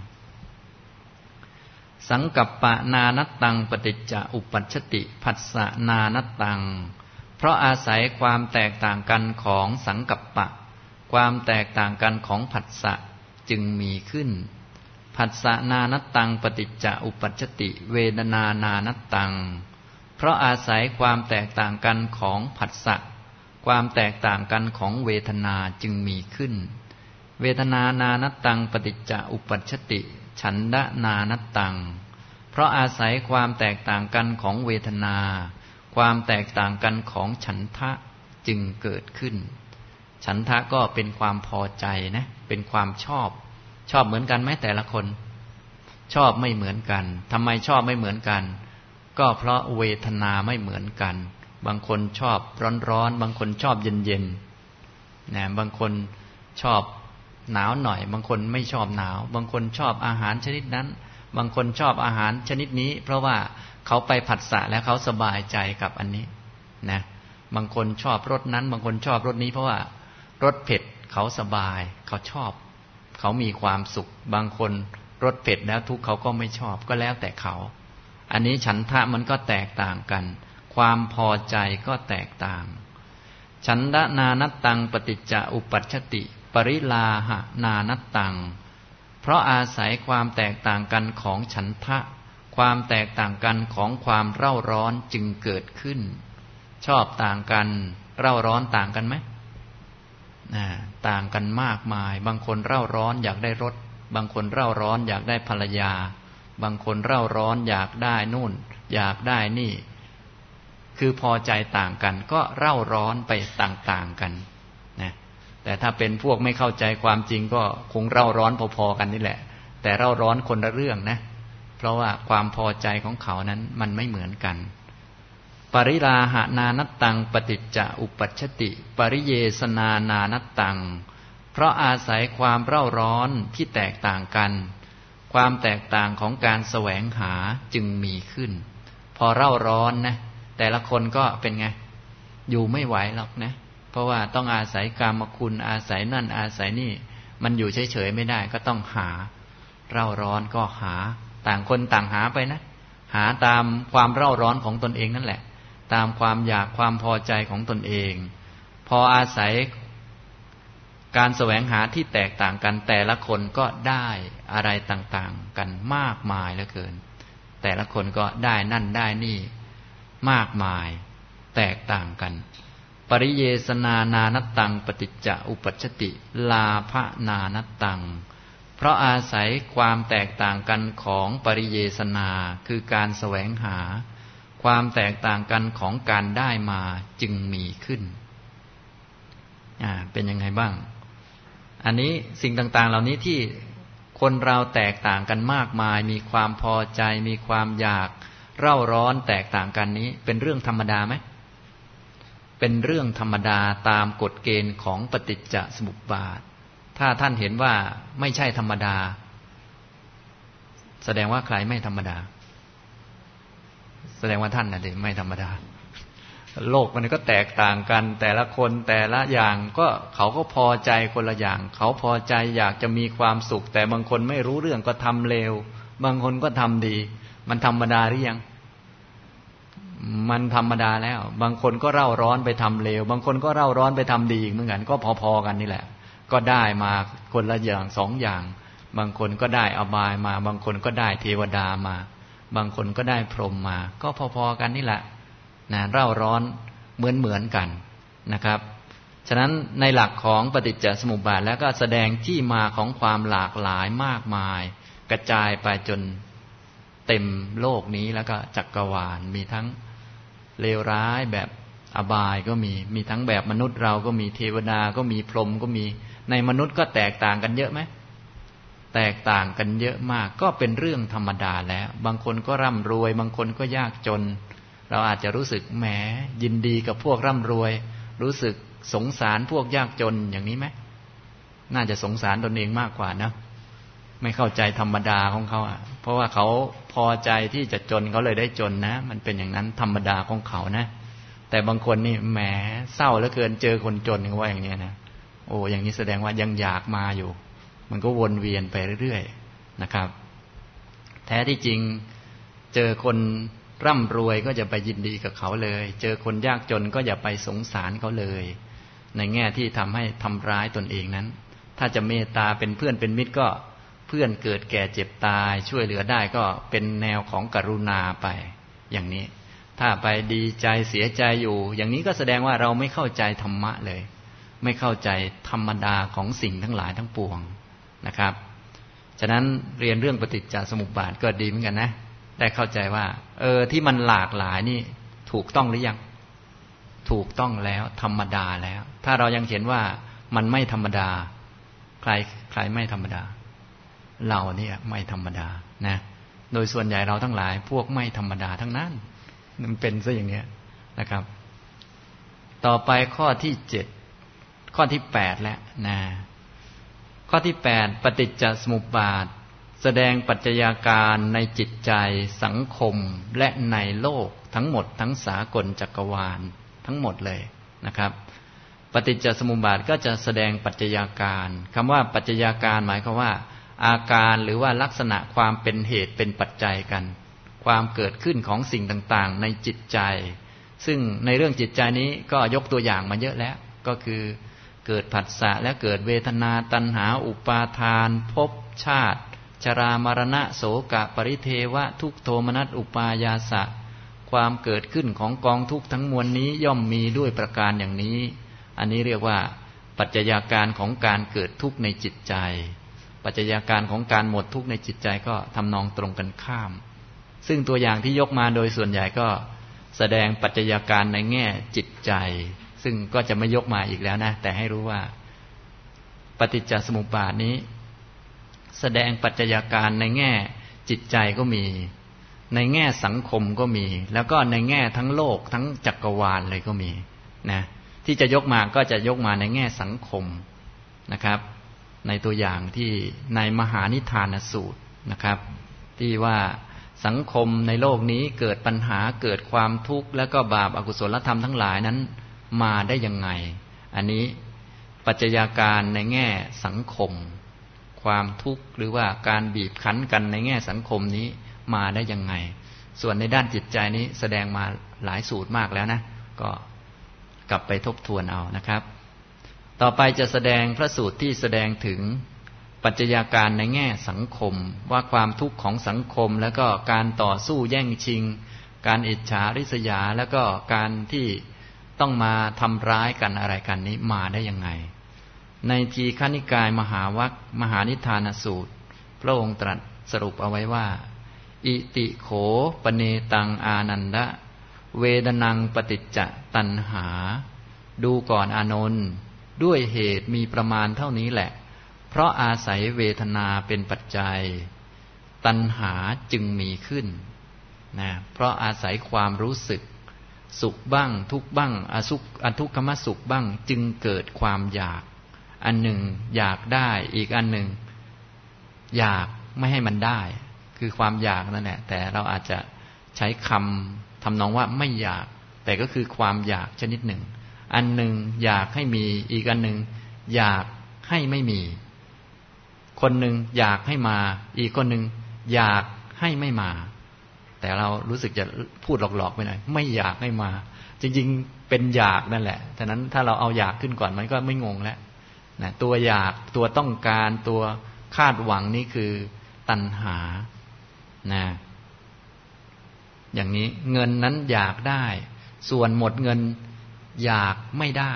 สังกัปปะนานัตตังปฏิจจอุปัชชติผัสสะนานัตตังเพราะอาศัยความแตกต่างกันของสังกัปปะความแตกต่างกันของผัสสะจึงมีขึ้นผัสสะนานัตตังปฏิจจอุปัชชติเวทนานานัตตังเพราะอาศัยความแตกต่างกันของผัสสะความแตกต่างกันของเวทนาจึงมีขึ้นเวทนานานัตตังปฏิจจอุปัชชติฉันทะนานัตตังเพราะอาศัยความแตกต่างกันของเวทนาความแตกต่างกันของฉันทะจึงเกิดขึ้นฉันทะก็เป็นความพอใจนะเป็นความชอบเหมือนกันไหมแต่ละคนชอบไม่เหมือนกันทำไมชอบไม่เหมือนกันก็เพราะเวทนาไม่เหมือนกันบางคนชอบร้อนๆบางคนชอบเย็นๆนะบางคนชอบหนาวหน่อยบางคนไม่ชอบหนาวบางคนชอบอาหารชนิดนั้นบางคนชอบอาหารชนิดนี้เพราะว่าเขาไปผัสสะแล้วเขาสบายใจกับอันนี้นะบางคนชอบรสนั้นบางคนชอบรสนี้เพราะว่ารสเผ็ดเขาสบายเขาชอบเขามีความสุขบางคนรสเผ็ดแล้วทุกข์เขาก็ไม่ชอบก็แล้วแต่เขาอันนี้ฉันทะมันก็แตกต่างกันความพอใจก็แตกต่างฉันทะนานัตตังปฏิจจอุปัชชติปริลาหะนานัตตังเพราะอาศัยความแตกต่างกันของฉันทะความแตกต่างกันของความเร่าร้อนจึงเกิดขึ้นชอบต่างกันเร่าร้อนต่างกันไหมต่างกันมากมายบางคนเร่าร้อนอยากได้รถบางคนเร่าร้อนอยากได้ภรรยาบางคนเร่าร้อนอยากได้นู่นอยากได้นี่คือพอใจต่างกันก็เร่าร้อนไปต่างๆกันนะแต่ถ้าเป็นพวกไม่เข้าใจความจริงก็คงเร่าร้อนพอๆกันนี่แหละแต่เร่าร้อนคนละเรื่องนะเพราะว่าความพอใจของเขานั้นมันไม่เหมือนกันปริลาหะนานัตตังปฏิจจอุปัชชติปริเยสนานานัตตังเพราะอาศัยความเร่าร้อนที่แตกต่างกันความแตกต่างของการแสวงหาจึงมีขึ้นพอเร่าร้อนนะแต่ละคนก็เป็นไงอยู่ไม่ไหวหรอกนะเพราะว่าต้องอาศัยกามคุณอาศัยนั่นอาศัยนี่มันอยู่เฉยๆไม่ได้ก็ต้องหาเร่าร้อนก็หาต่างคนต่างหาไปนะหาตามความเร่าร้อนของตนเองนั่นแหละตามความอยากความพอใจของตนเองพออาศัยการแสวงหาที่แตกต่างกันแต่ละคนก็ได้อะไรต่างๆกันมากมายเหลือเกินแต่ละคนก็ได้นั่นได้นี่มากมายแตกต่างกันปริเยสนานานัตตังปฏิจจอุปัชชติลาภนานัตตังเพราะอาศัยความแตกต่างกันของปริเยสนาคือการแสวงหาความแตกต่างกันของการได้มาจึงมีขึ้นเป็นยังไงบ้างอันนี้สิ่งต่างๆเหล่านี้ที่คนเราแตกต่างกันมากมายมีความพอใจมีความอยากเร่าร้อนแตกต่างกันนี้เป็นเรื่องธรรมดาไหมเป็นเรื่องธรรมดาตามกฎเกณฑ์ของปฏิจจสมุปบาทถ้าท่านเห็นว่าไม่ใช่ธรรมดาแสดงว่าใครไม่ธรรมดาแสดงว่าท่านน่ะดิไม่ธรรมดาโลกมันก็แตกต่างกันแต่ละคนแต่ละอย่างก็เขาก็พอใจคนละอย่างเขาพอใจอยากจะมีความสุขแต่บางคนไม่รู้เรื่องก็ทำเลวบางคนก็ทำดีมันธรรมดาหรือยังมันธรรมดาแล้วบางคนก็เร่าร้อนไปทำเลวบางคนก็เร่าร้อนไปทำดีเหมือนกันก็พอๆกันนี่แหละก็ได้มาคนละอย่างสองอย่างบางคนก็ได้อบายมาบางคนก็ได้เทวดามาบางคนก็ได้พรหมมาก็พอๆกันนี่แหละนะเร่าร้อนเหมือนกันนะครับฉะนั้นในหลักของปฏิจจสมุปบาทแล้วก็แสดงที่มาของความหลากหลายมากมายกระจายไปจนเต็มโลกนี้แล้วก็จักรวาลมีทั้งเลวร้ายแบบอบายก็มีทั้งแบบมนุษย์เราก็มีเทวดาก็มีพรหมก็มีในมนุษย์ก็แตกต่างกันเยอะไหมแตกต่างกันเยอะมากก็เป็นเรื่องธรรมดาแล้วบางคนก็ร่ำรวยบางคนก็ยากจนเราอาจจะรู้สึกแหมยินดีกับพวกร่ำรวยรู้สึกสงสารพวกยากจนอย่างนี้ไหมน่าจะสงสารตนเองมากกว่านะไม่เข้าใจธรรมดาของเขาอ่ะเพราะว่าเขาพอใจที่จะจนเขาเลยได้จนนะมันเป็นอย่างนั้นธรรมดาของเขานะแต่บางคนนี่แหมเศร้าเหลือเกินเจอคนจนอย่างว่าอย่างนี้นะโอ้อย่างนี้แสดงว่ายังอยากมาอยู่มันก็วนเวียนไปเรื่อยๆนะครับแท้ที่จริงเจอคนร่ำรวยก็จะไปยินดีกับเขาเลยเจอคนยากจนก็อย่าไปสงสารเขาเลยในแง่ที่ทำให้ทำร้ายตนเองนั้นถ้าจะเมตตาเป็นเพื่อนเป็นมิตรก็เพื่อนเกิดแก่เจ็บตายช่วยเหลือได้ก็เป็นแนวของกรุณาไปอย่างนี้ถ้าไปดีใจเสียใจอยู่อย่างนี้ก็แสดงว่าเราไม่เข้าใจธรรมะเลยไม่เข้าใจธรรมดาของสิ่งทั้งหลายทั้งปวงนะครับฉะนั้นเรียนเรื่องปฏิจจสมุปบาทก็ดีเหมือนกันนะได้เข้าใจว่าที่มันหลากหลายนี่ถูกต้องหรือยังถูกต้องแล้วธรรมดาแล้วถ้าเรายังเห็นว่ามันไม่ธรรมดาใครไม่ธรรมดาเราเนี่ยไม่ธรรมดานะโดยส่วนใหญ่เราทั้งหลายพวกไม่ธรรมดาทั้งนั้นมันเป็นซะอย่างนี้นะครับต่อไปข้อที่7ข้อที่8แล้วนะข้อที่8ปฏิจจสมุปบาทแสดงปัจจัยการในจิตใจสังคมและในโลกทั้งหมดทั้งสากลจักรวาลทั้งหมดเลยนะครับปฏิจจสมุปบาทก็จะแสดงปัจจัยการคำว่าปัจจัยการหมายความว่าอาการหรือว่าลักษณะความเป็นเหตุเป็นปัจจัยกันความเกิดขึ้นของสิ่งต่างๆในจิตใจซึ่งในเรื่องจิตใจนี้ก็ยกตัวอย่างมาเยอะแล้วก็คือเกิดผัสสะและเกิดเวทนาตัณหาอุปาทานภพชาติชรามรณะโสกะปริเทวะทุกขโทมนัสอุปายาสะความเกิดขึ้นของกองทุกข์ทั้งมวลนี้ย่อมมีด้วยประการอย่างนี้อันนี้เรียกว่าปัจจัยการของการเกิดทุกข์ในจิตใจปัจจัยการของการหมดทุกข์ในจิตใจก็ทำนองตรงกันข้ามซึ่งตัวอย่างที่ยกมาโดยส่วนใหญ่ก็แสดงปัจจัยการในแง่จิตใจซึ่งก็จะไม่ยกมาอีกแล้วนะแต่ให้รู้ว่าปฏิจจสมุปบาทนี้แสดงปัจจัยการในแง่จิตใจก็มีในแง่สังคมก็มีแล้วก็ในแง่ทั้งโลกทั้งจักรวาลเลยก็มีนะที่จะยกมาก็จะยกมาในแง่สังคมนะครับในตัวอย่างที่ในมหานิทานสูตรนะครับที่ว่าสังคมในโลกนี้เกิดปัญหาเกิดความทุกข์แล้วก็บาปอกุศลธรรมทั้งหลายนั้นมาได้ยังไงอันนี้ปัจจัยการในแง่สังคมความทุกข์หรือว่าการบีบคั้นกันในแง่สังคมนี้มาได้ยังไงส่วนในด้านจิตใจนี้แสดงมาหลายสูตรมากแล้วนะก็กลับไปทบทวนเอานะครับต่อไปจะแสดงพระสูตรที่แสดงถึงปัจจัยการในแง่สังคมว่าความทุกข์ของสังคมแล้วก็การต่อสู้แย่งชิงการอิจฉาริษยาแล้วก็การที่ต้องมาทำร้ายกันอะไรกันนี้มาได้ยังไงในทีฆนิกายมหาวรรคมหานิทานสูตรพระองค์ตรัสสรุปเอาไว้ว่าอิติโขปเนตังอานันดะเวดนังปฏิจจตัณหาดูก่อนอานนท์ด้วยเหตุมีประมาณเท่านี้แหละเพราะอาศัยเวทนาเป็นปัจจัยตัณหาจึงมีขึ้นนะเพราะอาศัยความรู้สึกสุขบ้างทุกข์บ้างอทุกขมสุขบ้างจึงเกิดความอยากอันหนึ่งอยากได้อีกอันหนึ่งอยากไม่ให้มันได้คือความอยากนั่นแหละแต่เราอาจจะใช้คำทำนองว่าไม่อยากแต่ก็คือความอยากชนิดหนึ่งอันหนึ่งอยากให้มีอีกอันหนึ่งอยากให้ไม่มีคนหนึ่งอยากให้มาอีกคนหนึ่งอยากให้ไม่มาแต่เรารู้สึกจะพูดหลอกๆไปหน่อยไม่อยากให้มาจริงๆเป็นอยากนั่นแหละฉะนั้นถ้าเราเอาอยากขึ้นก่อนมันก็ไม่งงแล้วนะตัวอยากตัวต้องการตัวคาดหวังนี่คือตัณหานะอย่างนี้เงินนั้นอยากได้ส่วนหมดเงินอยากไม่ได้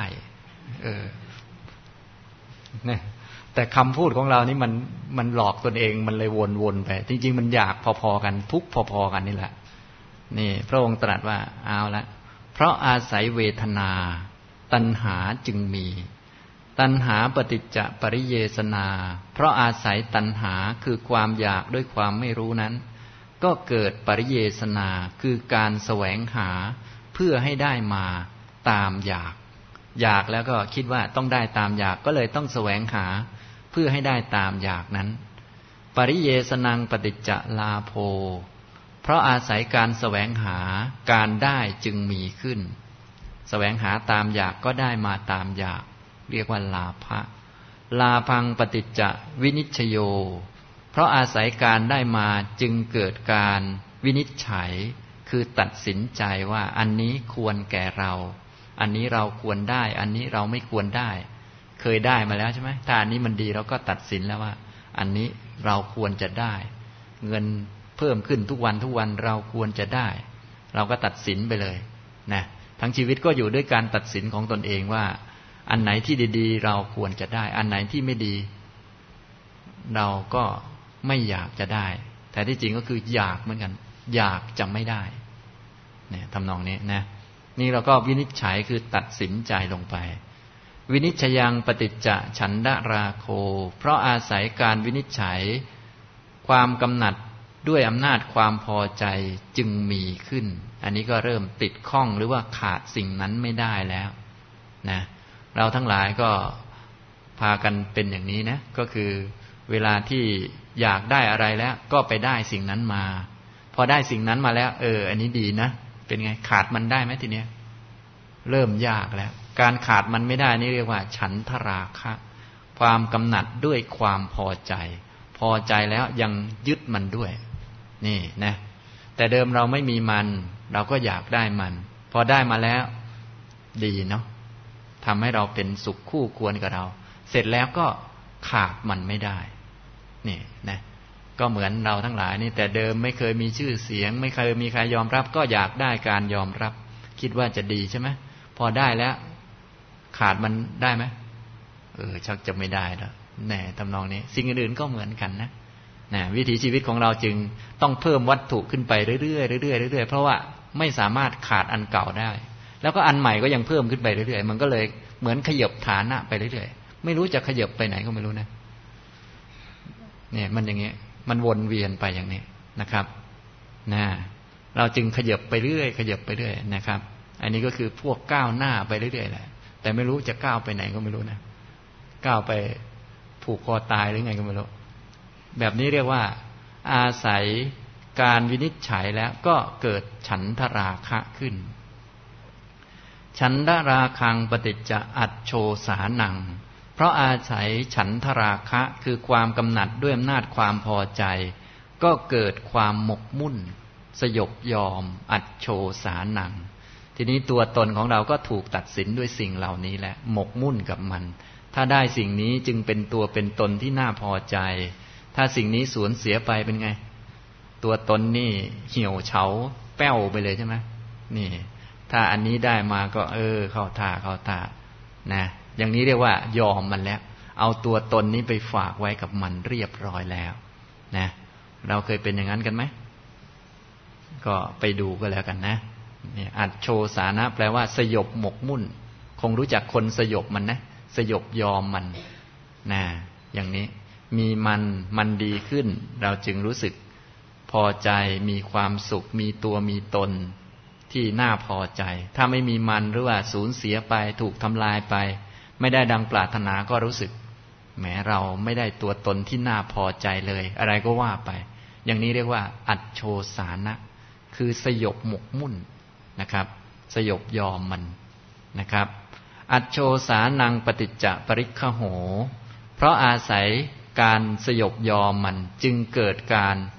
เนี่ยแต่คำพูดของเรานี่มันหลอกตนเองมันเลยวนๆไปจริงๆมันอยากพอๆกันทุกพอๆกันนี่แหละนี่พระองค์ตรัสว่าเอาละเพราะอาศัยเวทนาตัณหาจึงมีตัณหาปฏิจจปริเยสนาเพราะอาศัยตัณหาคือความอยากด้วยความไม่รู้นั้นก็เกิดปริเยสนาคือการแสวงหาเพื่อให้ได้มาตามอยากแล้วก็คิดว่าต้องได้ตามอยากก็เลยต้องแสวงหาเพื่อให้ได้ตามอยากนั้นปริเยสนังปฏิจจลาโภเพราะอาศัยการแสวงหาการได้จึงมีขึ้นแสวงหาตามอยากก็ได้มาตามอยากเรียกว่าลาภะลาพังปฏิจจวินิจฉโยเพราะอาศัยการได้มาจึงเกิดการวินิจฉัยคือตัดสินใจว่าอันนี้ควรแก่เราอันนี้เราควรได้อันนี้เราไม่ควรได้เคยได้มาแล้วใช่ไหมถ้าอันนี้มันดีเราก็ตัดสินแล้วว่าอันนี้เราควรจะได้เงินเพิ่มขึ้นทุกวันเราควรจะได้เราก็ตัดสินไปเลยนะทั้งชีวิตก็อยู่ด้วยการตัดสินของตนเองว่าอันไหนที่ดีๆเราควรจะได้อันไหนที่ไม่ดีเราก็ไม่อยากจะได้แต่ที่จริงก็คืออยากเหมือนกันอยากจะไม่ได้เนี่ยทำนองนี้นะนี่เราก็วินิจฉัยคือตัดสินใจลงไปวินิจฉยังปฏิจจฉันทราโคเพราะอาศัยการวินิจฉัยความกำหนัดด้วยอำนาจความพอใจจึงมีขึ้นอันนี้ก็เริ่มติดข้องหรือว่าขาดสิ่งนั้นไม่ได้แล้วนะเราทั้งหลายก็พากันเป็นอย่างนี้นะก็คือเวลาที่อยากได้อะไรแล้วก็ไปได้สิ่งนั้นมาพอได้สิ่งนั้นมาแล้วอันนี้ดีนะเป็นไงขาดมันได้ไหมทีเนี้ยเริ่มยากแล้วการขาดมันไม่ได้นี่เรียกว่าฉันทราคะความกำหนัดด้วยความพอใจพอใจแล้วยังยึดมันด้วยนี่นะแต่เดิมเราไม่มีมันเราก็อยากได้มันพอได้มาแล้วดีเนาะทำให้เราเป็นสุขคู่ควรกับเราเสร็จแล้วก็ขาดมันไม่ได้นี่นะก็เหมือนเราทั้งหลายนี่แต่เดิมไม่เคยมีชื่อเสียงไม่เคยมีใครยอมรับก็อยากได้การยอมรับคิดว่าจะดีใช่ไหมพอได้แล้วขาดมันได้ไหมชักจะไม่ได้แล้วแน่ทำนองนี้สิ่งอื่นๆก็เหมือนกันนะวิถีชีวิตของเราจึงต้องเพิ่มวัตถุขึ้นไปเรื่อยๆเรื่อยๆเรื่อยๆเพราะว่าไม่สามารถขาดอันเก่าได้แล้วก็อันใหม่ก็ยังเพิ่มขึ้นไปเรื่อยๆมันก็เลยเหมือนขยับฐานะไปเรื่อยๆไม่รู้จะขยับไปไหนก็ไม่รู้นะเนี่ยมันอย่างเงี้ยมันวนเวียนไปอย่างนี้นะครับเราจึงขยับไปเรื่อยขยับไปเรื่อยนะครับอันนี้ก็คือพวกก้าวหน้าไปเรื่อยๆแหละแต่ไม่รู้จะก้าวไปไหนก็ไม่รู้นะก้าวไปผูกคอตายหรือไงก็ไม่รู้แบบนี้เรียกว่าอาศัยการวินิจฉัยแล้วก็เกิดฉันทราคะขึ้นฉันทราคังปฏิจจอัจโชสานังเพราะอาศัยฉันทราคะคือความกำหนัดด้วยอำนาจความพอใจก็เกิดความหมกมุ่นสยบยอมอัจโชสานังทีนี้ตัวตนของเราก็ถูกตัดสินด้วยสิ่งเหล่านี้แหละหมกมุ่นกับมันถ้าได้สิ่งนี้จึงเป็นตัวเป็นตนที่น่าพอใจถ้าสิ่งนี้สูญเสียไปเป็นไงตัวตนนี่เหี่ยวเฉาแป้วไปเลยใช่ไหมนี่ถ้าอันนี้ได้มาก็เข้าท่านะอย่างนี้เรียกว่ายอมมันแล้วเอาตัวตนนี้ไปฝากไว้กับมันเรียบร้อยแล้วนะเราเคยเป็นอย่างนั้นกันไหมก็ไปดูก็แล้วกันนะเนี่ยอัจโชสานะแปลว่าสยบหมกมุ่นคงรู้จักคนสยบมันนะสยบยอมมันนะอย่างนี้มีมันดีขึ้นเราจึงรู้สึกพอใจมีความสุขมีตัวมีตนที่น่าพอใจถ้าไม่มีมันหรือว่าสูญเสียไปถูกทำลายไปไม่ได้ดังปรารถนาก็รู้สึกแหมเราไม่ได้ตัวตนที่น่าพอใจเลยอะไรก็ว่าไปอย่างนี้เรียกว่าอัจโชสานะคือสยบหมกมุ่นนะครับสยบยอมมันนะครับอัจโชสานังปฏิจจปริคโหเพราะอาศัยการสยบยอมมันจึงเกิดการ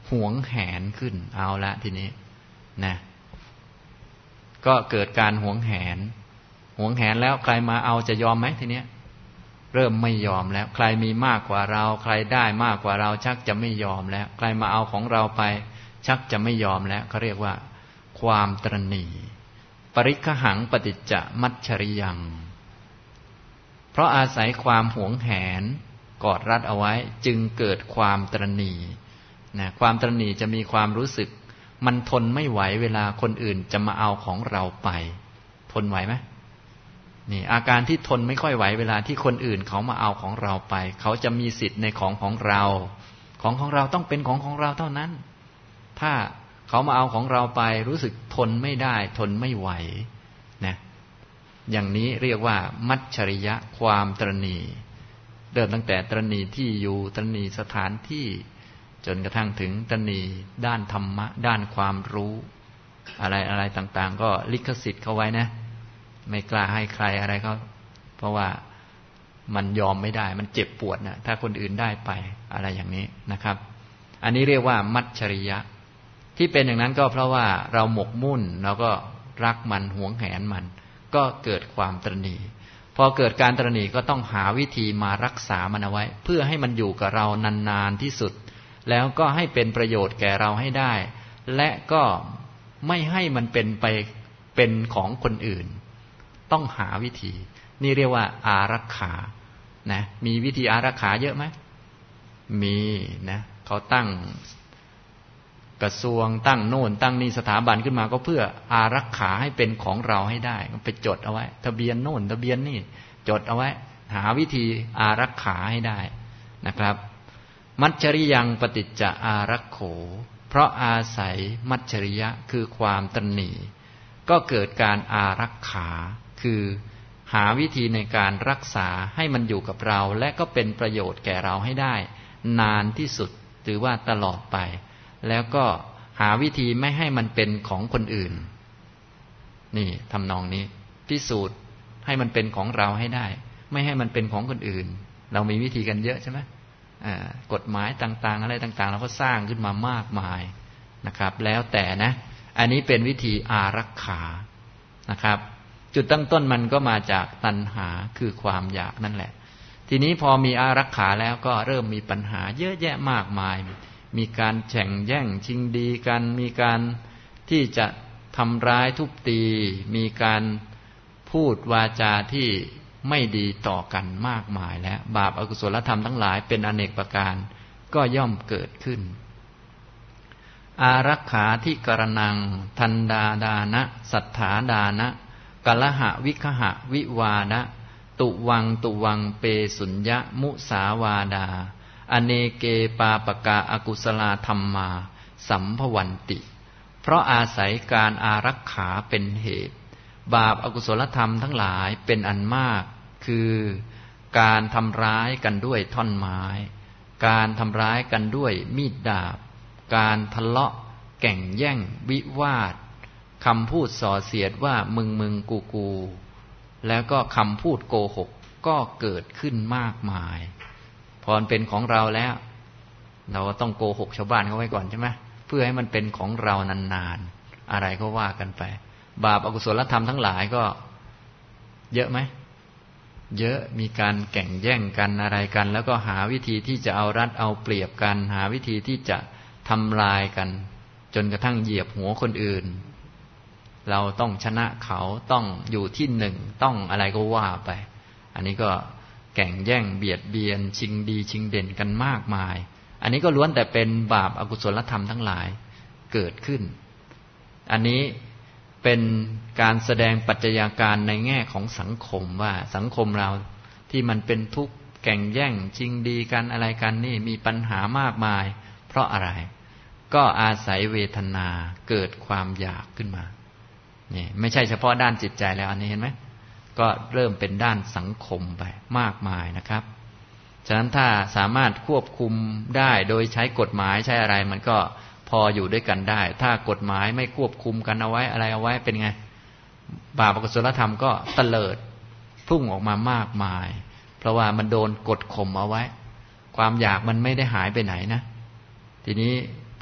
หวงแหนขึ้นเอาละทีนี้นะก็เกิดการหวงแหนแล้วใครมาเอาจะยอมไหมทีเนี้ยเริ่มไม่ยอมแล้วใครมีมากกว่าเราใครได้มากกว่าเราชักจะไม่ยอมแล้วใครมาเอาของเราไปชักจะไม่ยอมแล้วเขาเรียกว่าความตระหนี่ปริคหังปฏิจจมัจฉริยังเพราะอาศัยความหวงแหนกอดรัดเอาไว้จึงเกิดความตระหนี่นะความตระหนี่จะมีความรู้สึกมันทนไม่ไหวเวลาคนอื่นจะมาเอาของเราไปทนไหวไหมนี่อาการที่ทนไม่ค่อยไหวเวลาที่คนอื่นเขามาเอาของเราไปเขาจะมีสิทธิ์ในของเราของเราต้องเป็นของเราเท่านั้นถ้าเขามาเอาของเราไปรู้สึกทนไม่ได้ทนไม่ไหวนะอย่างนี้เรียกว่ามัจฉริยะความตระหนี่เริ่มตั้งแต่ตระหนี่ที่อยู่ตระหนี่สถานที่จนกระทั่งถึงตระหนี่ด้านธรรมะด้านความรู้อะไรต่างๆก็ลิขสิทธิ์เขาไว้นะไม่กล้าให้ใครอะไรเขาเพราะว่ามันยอมไม่ได้มันเจ็บปวดนะถ้าคนอื่นได้ไปอะไรอย่างนี้นะครับอันนี้เรียกว่ามัจฉริยะที่เป็นอย่างนั้นก็เพราะว่าเราหมกมุ่นเราก็รักมันหวงแหนมันก็เกิดความตระหนี่พอเกิดการตระหนี่ก็ต้องหาวิธีมารักษามันเอาไว้เพื่อให้มันอยู่กับเรานานๆที่สุดแล้วก็ให้เป็นประโยชน์แก่เราให้ได้และก็ไม่ให้มันเป็นของคนอื่นต้องหาวิธีนี่เรียกว่าอารักขานะมีวิธีอารักขาเยอะไหมมีนะเขาตั้งกระทรวงตั้งโน่นตั้งนี่สถาบันขึ้นมาก็เพื่ออารักขาให้เป็นของเราให้ได้ไปจดเอาไว้ทะเบียนโน่นทะเบียนนี่จดเอาไว้หาวิธีอารักขาให้ได้นะครับมัจฉริยังปฏิจจอารักโขเพราะอาศัยมัจฉริยะคือความตระหนี่ก็เกิดการอารักขาคือหาวิธีในการรักษาให้มันอยู่กับเราและก็เป็นประโยชน์แก่เราให้ได้นานที่สุดหรือว่าตลอดไปแล้วก็หาวิธีไม่ให้มันเป็นของคนอื่นนี่ทำนองนี้พิสูจน์ให้มันเป็นของเราให้ได้ไม่ให้มันเป็นของคนอื่นเรามีวิธีกันเยอะใช่ไหมกฎหมายต่างๆอะไรต่างๆเราก็สร้างขึ้นมามากมายนะครับแล้วแต่นะอันนี้เป็นวิธีอารักขานะครับจุดตั้งต้นมันก็มาจากตัณหาคือความอยากนั่นแหละทีนี้พอมีอารักขาแล้วก็เริ่มมีปัญหาเยอะแยะมากมายมีการแข่งแย่งชิงดีกันมีการที่จะทำร้ายทุบตีมีการพูดวาจาที่ไม่ดีต่อกันมากมายและบาปอกุศลธรรมทั้งหลายเป็นอเนกประการก็ย่อมเกิดขึ้นอารักขาที่กรณังทันดาดานะสัทธาดานะกัลหะวิคหะวิวานะตุวังเปสุญญะมุสาวาดาอเนเกปาปกาอกุศลธรรมมาสัมภวันติเพราะอาศัยการอารักขาเป็นเหตุบาปอกุศลธรรมทั้งหลายเป็นอันมากคือการทำร้ายกันด้วยท่อนไม้การทำร้ายกันด้วยมีดดาบการทะเลาะแก่งแย่งวิวาทคำพูดส่อเสียดว่ามึงกูแล้วก็คำพูดโกหกก็เกิดขึ้นมากมายพอมันเป็นของเราแล้วเราก็ต้องโกหกชาวบ้านเขาไว้ก่อนใช่ไหมเพื่อให้มันเป็นของเรานานๆอะไรก็ว่ากันไปบาปอกุศลธรรมทั้งหลายก็เยอะไหมเยอะมีการแข่งแย่งกันอะไรกันแล้วก็หาวิธีที่จะเอารัดเอาเปรียบกันหาวิธีที่จะทำลายกันจนกระทั่งเหยียบหัวคนอื่นเราต้องชนะเขาต้องอยู่ที่หนึ่งต้องอะไรก็ว่าไปอันนี้ก็แข่งแย่งเบียดเบียนชิงดีชิงเด่นกันมากมายอันนี้ก็ล้วนแต่เป็นบาปอกุศลธรรมทั้งหลายเกิดขึ้นอันนี้เป็นการแสดงปัจจัยการในแง่ของสังคมว่าสังคมเราที่มันเป็นทุกข์แข่งแย่งชิงดีกันอะไรกันนี่มีปัญหามากมายเพราะอะไรก็อาศัยเวทนาเกิดความอยากขึ้นมานี่ไม่ใช่เฉพาะด้านจิตใจแล้วอันนี้เห็นไหมก็เริ่มเป็นด้านสังคมไปมากมายนะครับฉะนั้นถ้าสามารถควบคุมได้โดยใช้กฎหมายใช้อะไรมันก็พออยู่ด้วยกันได้ถ้ากฎหมายไม่ควบคุมกันเอาไว้อะไรเอาไว้เป็นไงบาปอกุศลธรรมก็เตลิดพุ่งออกมามากมายเพราะว่ามันโดนกดข่มเอาไว้ความอยากมันไม่ได้หายไปไหนนะทีนี้ถ้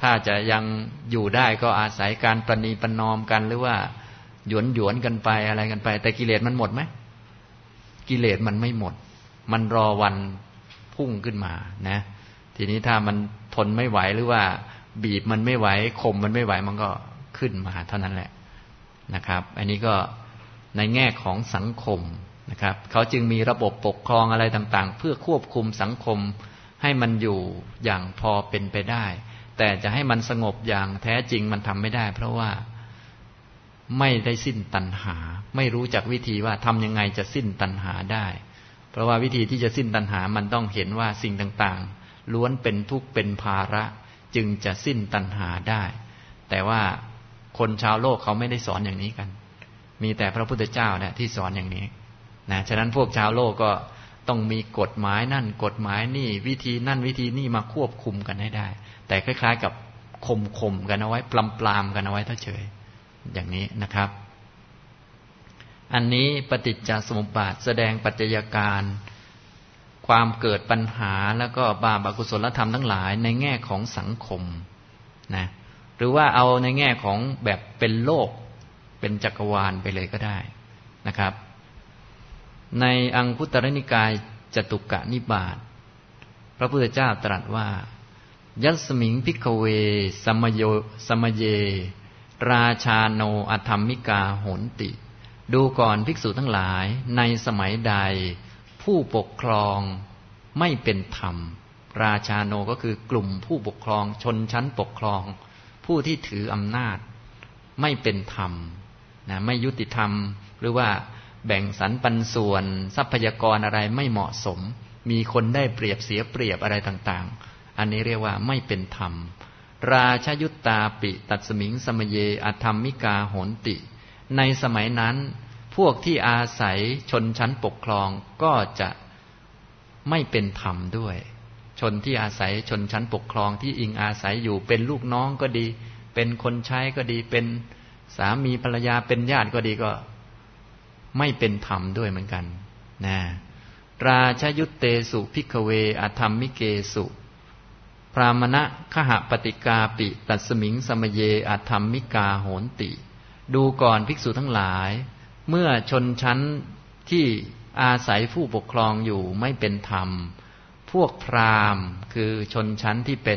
ถ้าจะยังอยู่ได้ก็อาศัยการประนีประนอมกันหรือว่าหยวนกันไปอะไรกันไปแต่กิเลสมันหมดไหมกิเลสมันไม่หมดมันรอวันพุ่งขึ้นมานะทีนี้ถ้ามันทนไม่ไหวหรือว่าบีบมันไม่ไหวข่มมันไม่ไหวมันก็ขึ้นมาเท่านั้นแหละนะครับอันนี้ก็ในแง่ของสังคมนะครับเขาจึงมีระบบปกครองอะไรต่างๆเพื่อควบคุมสังคมให้มันอยู่อย่างพอเป็นไปได้แต่จะให้มันสงบอย่างแท้จริงมันทำไม่ได้เพราะว่าไม่ได้สิ้นตัณหาไม่รู้จักวิธีว่าทำยังไงจะสิ้นตัณหาได้เพราะว่าวิธีที่จะสิ้นตัณหามันต้องเห็นว่าสิ่งต่างๆล้วนเป็นทุกข์เป็นภาระจึงจะสิ้นตัณหาได้แต่ว่าคนชาวโลกเขาไม่ได้สอนอย่างนี้กันมีแต่พระพุทธเจ้าเนี่ยที่สอนอย่างนี้นะฉะนั้นพวกชาวโลกก็ต้องมีกฎหมายนั่นกฎหมายนี่วิธีนั่นวิธีนี่มาควบคุมกันให้ได้แต่คล้ายๆกับข่มกันเอาไว้ปลามกันเอาไว้เฉยๆอย่างนี้นะครับอันนี้ปฏิจจสมุปบาทแสดงปัจจัยการความเกิดปัญหาแล้วก็บาปอกุศลธรรมทั้งหลายในแง่ของสังคมนะหรือว่าเอาในแง่ของแบบเป็นโลกเป็นจักรวาลไปเลยก็ได้นะครับในอังคุตรนิกายจตุกะนิบาตพระพุทธเจ้าตรัสว่ายัสมิงภิกขเวสมเยราชาโนอธรรมิกาโหนติดูก่อนภิกษุทั้งหลายในสมัยใดผู้ปกครองไม่เป็นธรรมราชาโนก็คือกลุ่มผู้ปกครองชนชั้นปกครองผู้ที่ถืออำนาจไม่เป็นธรรมนะไม่ยุติธรรมหรือว่าแบ่งสรรปันส่วนทรัพยากรอะไรไม่เหมาะสมมีคนได้เปรียบเสียเปรียบอะไรต่างๆอันนี้เรียกว่าไม่เป็นธรรมราชยุตตาปิตัสมิงสมเยอธรรมิกาโหนติในสมัยนั้นพวกที่อาศัยชนชั้นปกครองก็จะไม่เป็นธรรมด้วยชนที่อาศัยชนชั้นปกครองที่อิงอาศัยอยู่เป็นลูกน้องก็ดีเป็นคนใช้ก็ดีเป็นสามีภรรยาเป็นญาติก็ดีก็ไม่เป็นธรรมด้วยเหมือนกันนะราชยุตเตสุภิกขเวอธรรมิเกสุพรามณะขหปฏิกาปิตัสมิงสมเยอธรรมิกาโหนติดูก่อนภิกษุทั้งหลายเมื่อชนชั้นที่อาศัยผู้ปกครองอยู่ไม่เป็นธรรมพวกพราหมณ์คือชนชั้นที่เป็น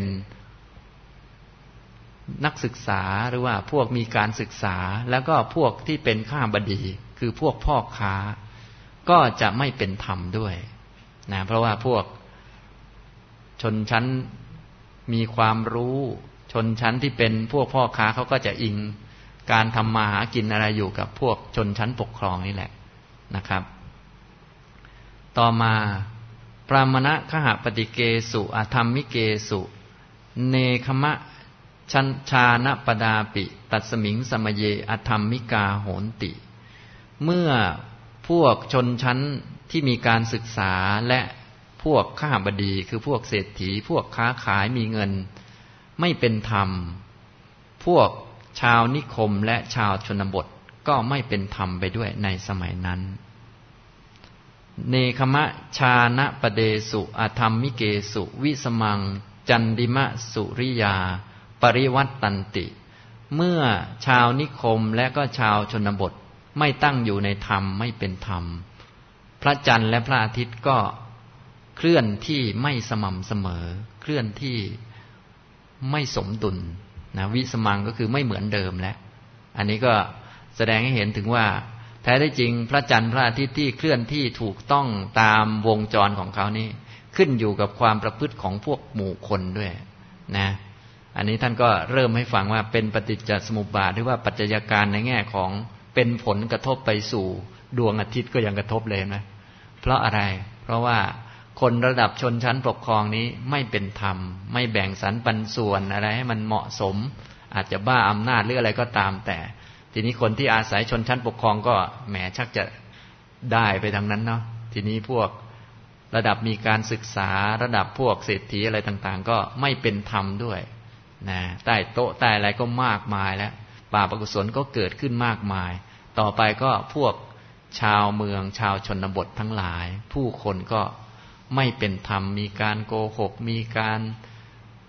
นักศึกษาหรือว่าพวกมีการศึกษาแล้วก็พวกที่เป็นข้าบดีคือพวกพ่อค้าก็จะไม่เป็นธรรมด้วยนะเพราะว่าพวกชนชั้นมีความรู้ชนชั้นที่เป็นพวกพ่อค้าเขาก็จะอิงการทำมาหากินอะไรอยู่กับพวกชนชั้นปกครองนี่แหละนะครับต่อมาพรามณะขหปฏิเกสุอธรรมิเกสุเนคมะชานะปดาปิตัสมิงสมเยอธรรมิกาโหนติเมื่อพวกชนชั้นที่มีการศึกษาและพวกข้าบดีคือพวกเศรษฐีพวกค้าขายมีเงินไม่เป็นธรรมพวกชาวนิคมและชาวชนบทก็ไม่เป็นธรรมไปด้วยในสมัยนั้นเนคมะชานะปเดสุอธรรมิเกสุวิสมังจันดิมะสุริยาปริวัตตันติเมื่อชาวนิคมและก็ชาวชนบทไม่ตั้งอยู่ในธรรมไม่เป็นธรรมพระจันทร์และพระอาทิตย์ก็เคลื่อนที่ไม่สม่ำเสมอเคลื่อนที่ไม่สมดุลนะวิสมังก็คือไม่เหมือนเดิมแล้วอันนี้ก็แสดงให้เห็นถึงว่าแท้ที่จริงพระจันทร์พระอาทิตย์ที่เคลื่อนที่ถูกต้องตามวงจรของเขานี่ขึ้นอยู่กับความประพฤติของพวกหมู่คนด้วยนะอันนี้ท่านก็เริ่มให้ฟังว่าเป็นปฏิจจสมุปบาทหรือว่าปัจจัยการในแง่ของเป็นผลกระทบไปสู่ดวงอาทิตย์ก็ยังกระทบเลยนะเพราะอะไรเพราะว่าคนระดับชนชั้นปกครองนี้ไม่เป็นธรรมไม่แบ่งสรรปันส่วนอะไรให้มันเหมาะสมอาจจะบ้าอำนาจหรืออะไรก็ตามแต่ทีนี้คนที่อาศัยชนชั้นปกครองก็แหมชักจะได้ไปทางนั้นเนาะทีนี้พวกระดับมีการศึกษาระดับพวกเศรษฐีอะไรต่างๆก็ไม่เป็นธรรมด้วยนะใต้โต๊ะใต้อะไรก็มากมายแล้วบาปอกุศลก็เกิดขึ้นมากมายต่อไปก็พวกชาวเมืองชาวชนบททั้งหลายผู้คนก็ไม่เป็นธรรมมีการโกหกมีการ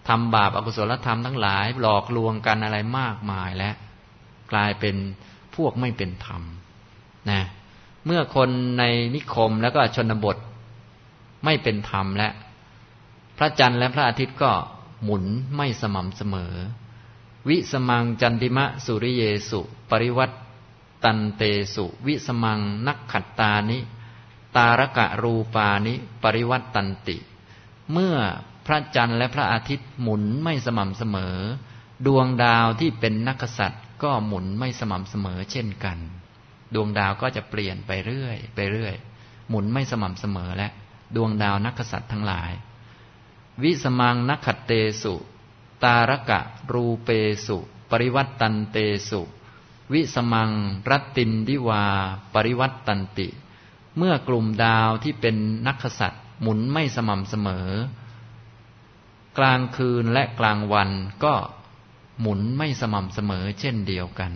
ทำบาปอกุศลธรรมทั้งหลายหลอกลวงกันอะไรมากมายและกลายเป็นพวกไม่เป็นธรรมนะเมื่อคนในนิคมแล้วก็ชนบทไม่เป็นธรรมและพระจันทร์และพระอาทิตย์ก็หมุนไม่สม่ำเสมอวิสมังจันติมะสุริเยสุปริวัตตันเตสุวิสมังนักขัตตานิตารกะรูปานิปริวัตตันติเมื่อพระจันทร์และพระอาทิตย์หมุนไม่สม่ำเสมอดวงดาวที่เป็นนักษัตริย์ก็หมุนไม่สม่ำเสมอเช่นกันดวงดาวก็จะเปลี่ยนไปเรื่อยหมุนไม่สม่ำเสมอและดวงดาวนักษัตริย์ทั้งหลายวิสมังนักขัตเตสุตารกะรูเปสุปริวัตตันเตสุวิสมังรัตตินดิวาปริวัตตันติเมื่อกลุ่มดาวที่เป็นนักษัตริย์หมุนไม่สม่ำเสมอกลางคืนและกลางวันก็หมุนไม่สม่ำเสมอเช่นเดียวกัน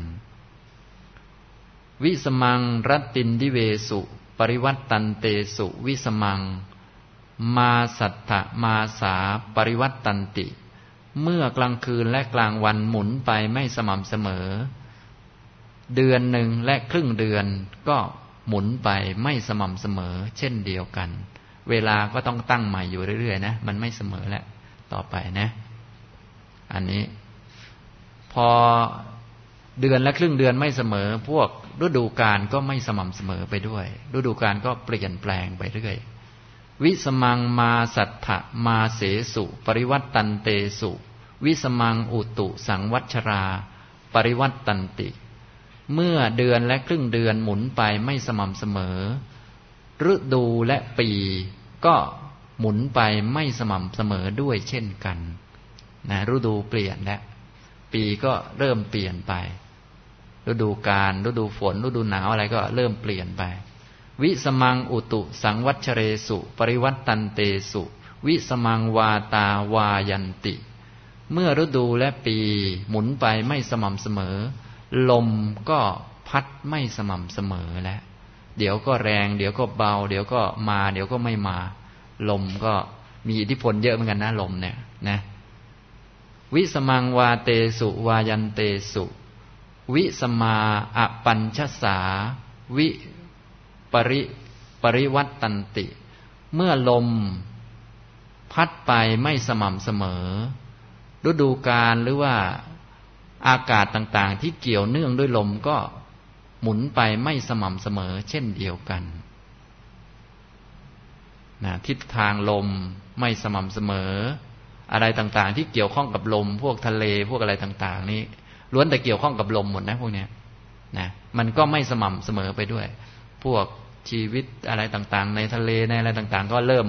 วิสมังรัตตินดิเวสุปริวัตตันเตสุวิสมังมาสัทธมาสาปริวัตตันติเมื่อกลางคืนและกลางวันหมุนไปไม่สม่ำเสมอเดือนหนึ่งและครึ่งเดือนก็หมุนไปไม่สม่ำเสมอเช่นเดียวกันเวลาก็ต้องตั้งใหม่อยู่เรื่อยๆนะมันไม่เสมอแล้วต่อไปนะอันนี้พอเดือนและครึ่งเดือนไม่เสมอพวกฤดูกาลก็ไม่สม่ำเสมอไปด้วยฤดูกาลก็เปลี่ยนแปลงไปเรื่อยวิสมังมาสัทธมาเสสุปริวัตตันเตสุวิสมังอุตุสังวัชราปริวัตตันติเมื่อเดือนและครึ่งเดือนหมุนไปไม่สม่ำเสมอฤดูและปีก็หมุนไปไม่สม่ำเสมอด้วยเช่นกันนะฤดูเปลี่ยนและปีก็เริ่มเปลี่ยนไปฤดูกาลฤดูฝนฤดูหนาวอะไรก็เริ่มเปลี่ยนไปวิสมังอุตุสังวัชเรสุปริวัตตันเตสุวิสมังวาตาวายันติเมื่อฤดูและปีหมุนไปไม่สม่ำเสมอลมก็พัดไม่สม่ำเสมอแล้วเดี๋ยวก็แรงเดี๋ยวก็เบาเดี๋ยวก็มาเดี๋ยวก็ไม่มาลมก็มีอิทธิพลเยอะเหมือนกันนะลมเนี่ยนะวิสมังวาเตสุวายันเตสุวิสมาอปัญชสาวิปริวัตตันติเมื่อลมพัดไปไม่สม่ำเสมอฤดูกาลหรือว่าอากาศต่างๆที่เกี่ยวเนื่องด้วยลมก็หมุนไปไม่สม่ำเสมอเช่นเดียวกันนะทิศทางลมไม่สม่ำเสมออะไรต่างๆที่เกี่ยวข้องกับลมพวกทะเลพวกอะไรต่างๆนี้ล้วนแต่เกี่ยวข้องกับลมหมดนะพวกเนี้ยนะมันก็ไม่สม่ำเสมอไปด้วยพวกชีวิตอะไรต่างๆในทะเลในอะไรต่างๆก็เริ่ม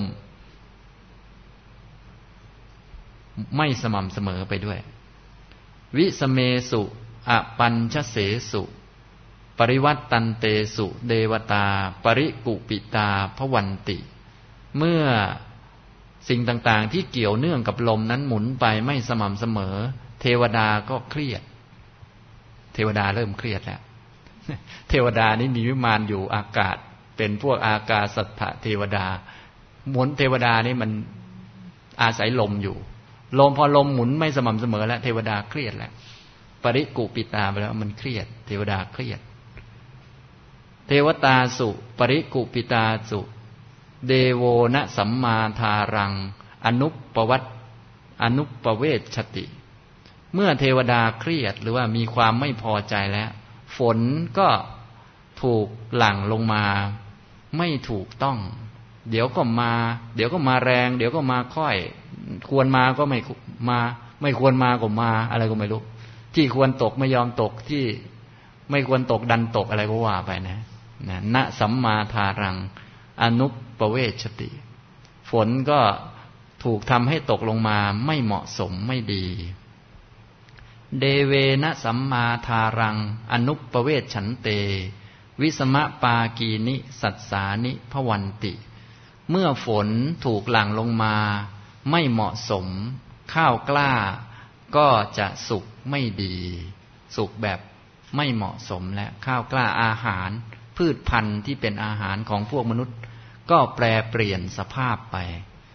ไม่สม่ำเสมอไปด้วยวิสเมสุอปัญชเสสุปริวัตตันเตสุเดวตาปริกุปิตาภวันติเมื่อสิ่งต่างๆที่เกี่ยวเนื่องกับลมนั้นหมุนไปไม่สม่ำเสมอเทวดาก็เครียดเทวดาเริ่มเครียดแล้วเทวดานี้มีวิมานอยู่อากาศเป็นพวกอากาสัทธเทวดาหมุนเทวดานี่มันอาศัยลมอยู่ลมพอลมหมุนไม่สม่ำเสมอแล้วเทวดาเครียดแล้วปริกุปิตาไปแล้วมันเครียดเทวดาเครียดเทวตาสุปริกุปิตาสุเดโวนะสัมมาทารังอนุปเวชชติเมื่อเทวดาเครียดหรือว่ามีความไม่พอใจแล้วฝนก็ถูกหลั่งลงมาไม่ถูกต้องเดี๋ยวก็มาแรงเดี๋ยวก็มาค่อยควรมาก็ไม่มาไม่ควรมาก็มาอะไรก็ไม่รู้ที่ควรตกไม่ยอมตกที่ไม่ควรตกดันตกอะไรก็ว่าไปนะณสัมมาทารังอนุปเวชชติฝนก็ถูกทำให้ตกลงมาไม่เหมาะสมไม่ดีเดเวนะสัมมาทารังอนุปเวชฉันเตวิสมะปากีนิสัสสานิภวันติเมื่อฝนถูกหลั่งลงมาไม่เหมาะสมข้าวกล้าก็จะสุกไม่ดีสุกแบบไม่เหมาะสมและข้าวกล้าอาหารพืชพันธุ์ที่เป็นอาหารของพวกมนุษย์ก็แปรเปลี่ยนสภาพไป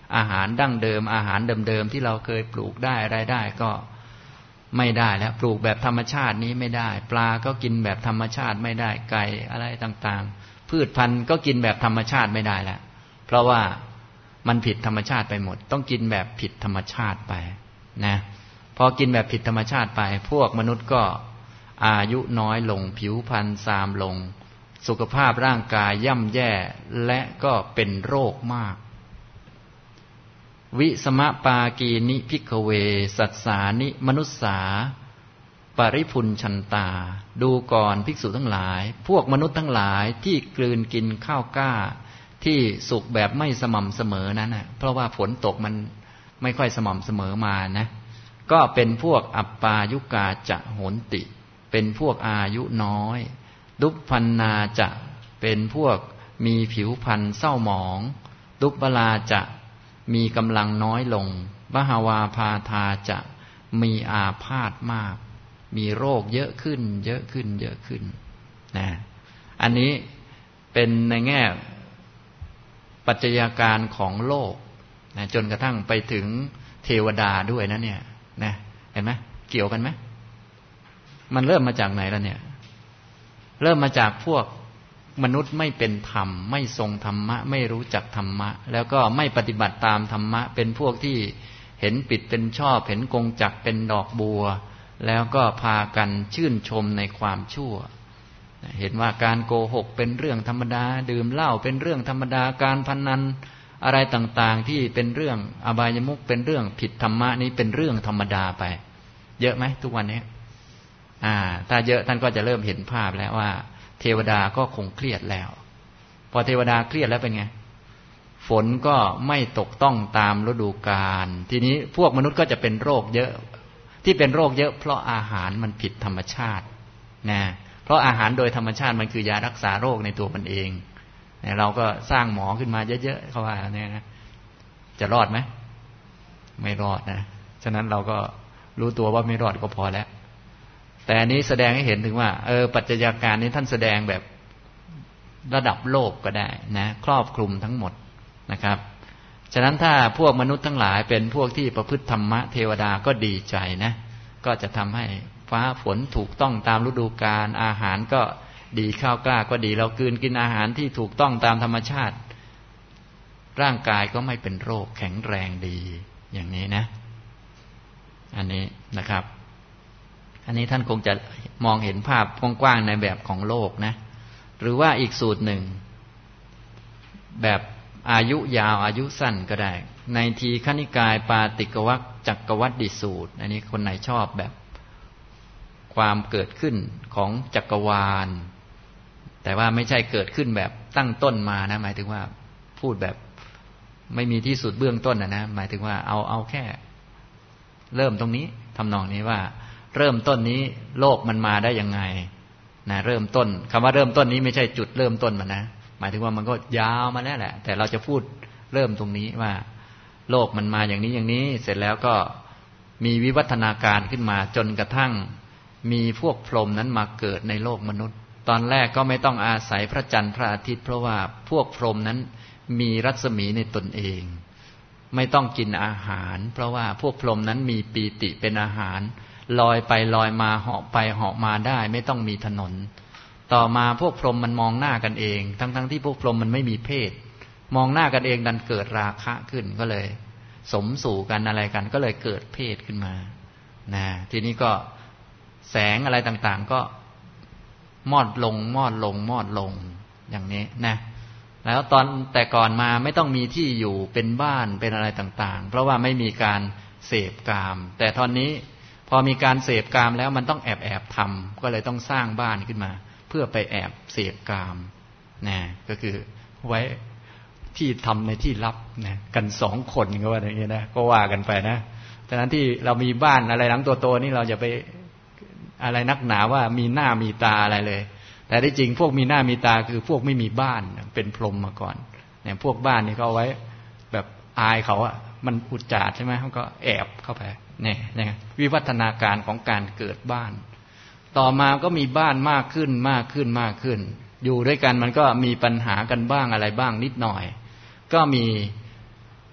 อาหารดั้งเดิมอาหารเดิมๆที่เราเคยปลูกได้อะไรได้ก็ไม่ได้แล้วปลูกแบบธรรมชาตินี้ไม่ได้ปลาก็กินแบบธรรมชาติไม่ได้ไก่อะไรต่างๆพืชพันธุ์ก็กินแบบธรรมชาติไม่ได้แล้วเพราะว่ามันผิดธรรมชาติไปหมดต้องกินแบบผิดธรรมชาติไปนะพอกินแบบผิดธรรมชาติไปพวกมนุษย์ก็อายุน้อยลงผิวพรรณทรามลงสุขภาพร่างกายย่ำแย่และก็เป็นโรคมากวิสมปากีนิภิกขเวสัสสานิมนุสสาปริพุนชันตาดูก่อนภิกษุทั้งหลายพวกมนุษย์ทั้งหลายที่กลืนกินข้าวกล้าที่สุกแบบไม่สม่ำเสมอนั้นนะเพราะว่าฝนตกมันไม่ค่อยสม่ำเสมอมานะก็เป็นพวกอัปปายุกาจะโหนติเป็นพวกอายุน้อยดุพพันนาจะเป็นพวกมีผิวพรรณเศร้าหมองดุปลาจะมีกำลังน้อยลงมหาวาพาทาจะมีอาพาธมากมีโรคเยอะขึ้นเยอะขึ้นเยอะขึ้นนะอันนี้เป็นในแง่ปัจจัยการของโลกนะจนกระทั่งไปถึงเทวดาด้วยนะเนี่ยนะเห็นไหมเกี่ยวกันไหมมันเริ่มมาจากไหนล่ะเนี่ยเริ่มมาจากพวกมนุษย์ไม่เป็นธรรมไม่ทรงธรรมะไม่รู้จักธรรมะแล้วก็ไม่ปฏิบัติตามธรรมะเป็นพวกที่เห็นผิดเป็นชอบเห็นกงจักรเป็นดอกบัวแล้วก็พากันชื่นชมในความชั่วเห็นว่าการโกหกเป็นเรื่องธรรมดาดื่มเหล้าเป็นเรื่องธรรมดาการพนันอะไรต่างๆที่เป็นเรื่องอบายมุขเป็นเรื่องผิดธรรมะนี้เป็นเรื่องธรรมดาไปเยอะไหมทุกวันนี้ถ้าเยอะท่านก็จะเริ่มเห็นภาพแล้วว่าเทวดาก็คงเครียดแล้วพอเทวดาเครียดแล้วเป็นไงฝนก็ไม่ตกต้องตามฤดูกาลทีนี้พวกมนุษย์ก็จะเป็นโรคเยอะที่เป็นโรคเยอะเพราะอาหารมันผิดธรรมชาตินะเพราะอาหารโดยธรรมชาติมันคือยารักษาโรคในตัวมันเองเราก็สร้างหมอขึ้นมาเยอะๆเขาว่าเนี่ยนะจะรอดไหมไม่รอดนะฉะนั้นเราก็รู้ตัวว่าไม่รอดก็พอแล้วแต่อันนี้แสดงให้เห็นถึงว่าปัจจัยการนี้ท่านแสดงแบบระดับโลกก็ได้นะครอบคลุมทั้งหมดนะครับฉะนั้นถ้าพวกมนุษย์ทั้งหลายเป็นพวกที่ประพฤติธรรมะเทวดาก็ดีใจนะก็จะทำให้ฟ้าฝนถูกต้องตามฤดูกาลอาหารก็ดีข้าวกล้าก็ดีเรากลืนกินอาหารที่ถูกต้องตามธรรมชาติร่างกายก็ไม่เป็นโรคแข็งแรงดีอย่างนี้นะอันนี้นะครับอันนี้ท่านคงจะมองเห็นภาพกว้างๆในแบบของโลกนะหรือว่าอีกสูตรหนึ่งแบบอายุยาวอายุสั้นก็ได้ในทีฆนิกายปาติกวรรคจักรวรรดิสูตรอันนี้คนไหนชอบแบบความเกิดขึ้นของจักรวาลแต่ว่าไม่ใช่เกิดขึ้นแบบตั้งต้นมานะหมายถึงว่าพูดแบบไม่มีที่สุดเบื้องต้นนะหมายถึงว่าเอาแค่เริ่มตรงนี้ทำนองนี้ว่าเริ่มต้นนี้โลกมันมาได้ยังไงนะเริ่มต้นคำว่าเริ่มต้นนี้ไม่ใช่จุดเริ่มต้นมันนะหมายถึงว่ามันก็ยาวมาแล้วแหละแต่เราจะพูดเริ่มตรงนี้ว่าโลกมันมาอย่างนี้อย่างนี้เสร็จแล้วก็มีวิวัฒนาการขึ้นมาจนกระทั่งมีพวกพรหมนั้นมาเกิดในโลกมนุษย์ตอนแรกก็ไม่ต้องอาศัยพระจันทร์พระอาทิตย์เพราะว่าพวกพรหมนั้นมีรัศมีในตนเองไม่ต้องกินอาหารเพราะว่าพวกพรหมนั้นมีปีติเป็นอาหารลอยไปลอยมาเหาะไปเหาะมาได้ไม่ต้องมีถนนต่อมาพวกพรหมมันมองหน้ากันเองทั้งที่พวกพรหมมันไม่มีเพศมองหน้ากันเองดันเกิดราคะขึ้นก็เลยสมสู่กันอะไรกันก็เลยเกิดเพศขึ้นมานะทีนี้ก็แสงอะไรต่างๆก็มอดลงอย่างนี้นะแล้วตอนแต่ก่อนมาไม่ต้องมีที่อยู่เป็นบ้านเป็นอะไรต่างๆเพราะว่าไม่มีการเสพกามแต่ตอนนี้พอมีการเสพกามแล้วมันต้องแอบทำก็เลยต้องสร้างบ้านขึ้นมาเพื่อไปแอบเสพกามนะก็คือไว้ที่ทำในที่ลับนะกัน2 คนก็ว่าอย่างนี้นะก็ว่ากันไปนะฉะนั้นที่เรามีบ้านอะไรหลังโตๆนี่เราจะไปอะไรนักหนาว่ามีหน้ามีตาอะไรเลยแต่ที่จริงพวกมีหน้ามีตาคือพวกไม่มีบ้านเป็นพรหมมาก่อนเนี่ยพวกบ้านนี่เขาเอาไว้แบบอายเขาอะมันอุจจาดใช่ไหมเขาก็แอบเข้าไปเนี่ยวิวัฒนาการของการเกิดบ้านต่อมาก็มีบ้านมากขึ้นอยู่ด้วยกันมันก็มีปัญหากันบ้างอะไรบ้างนิดหน่อยก็มี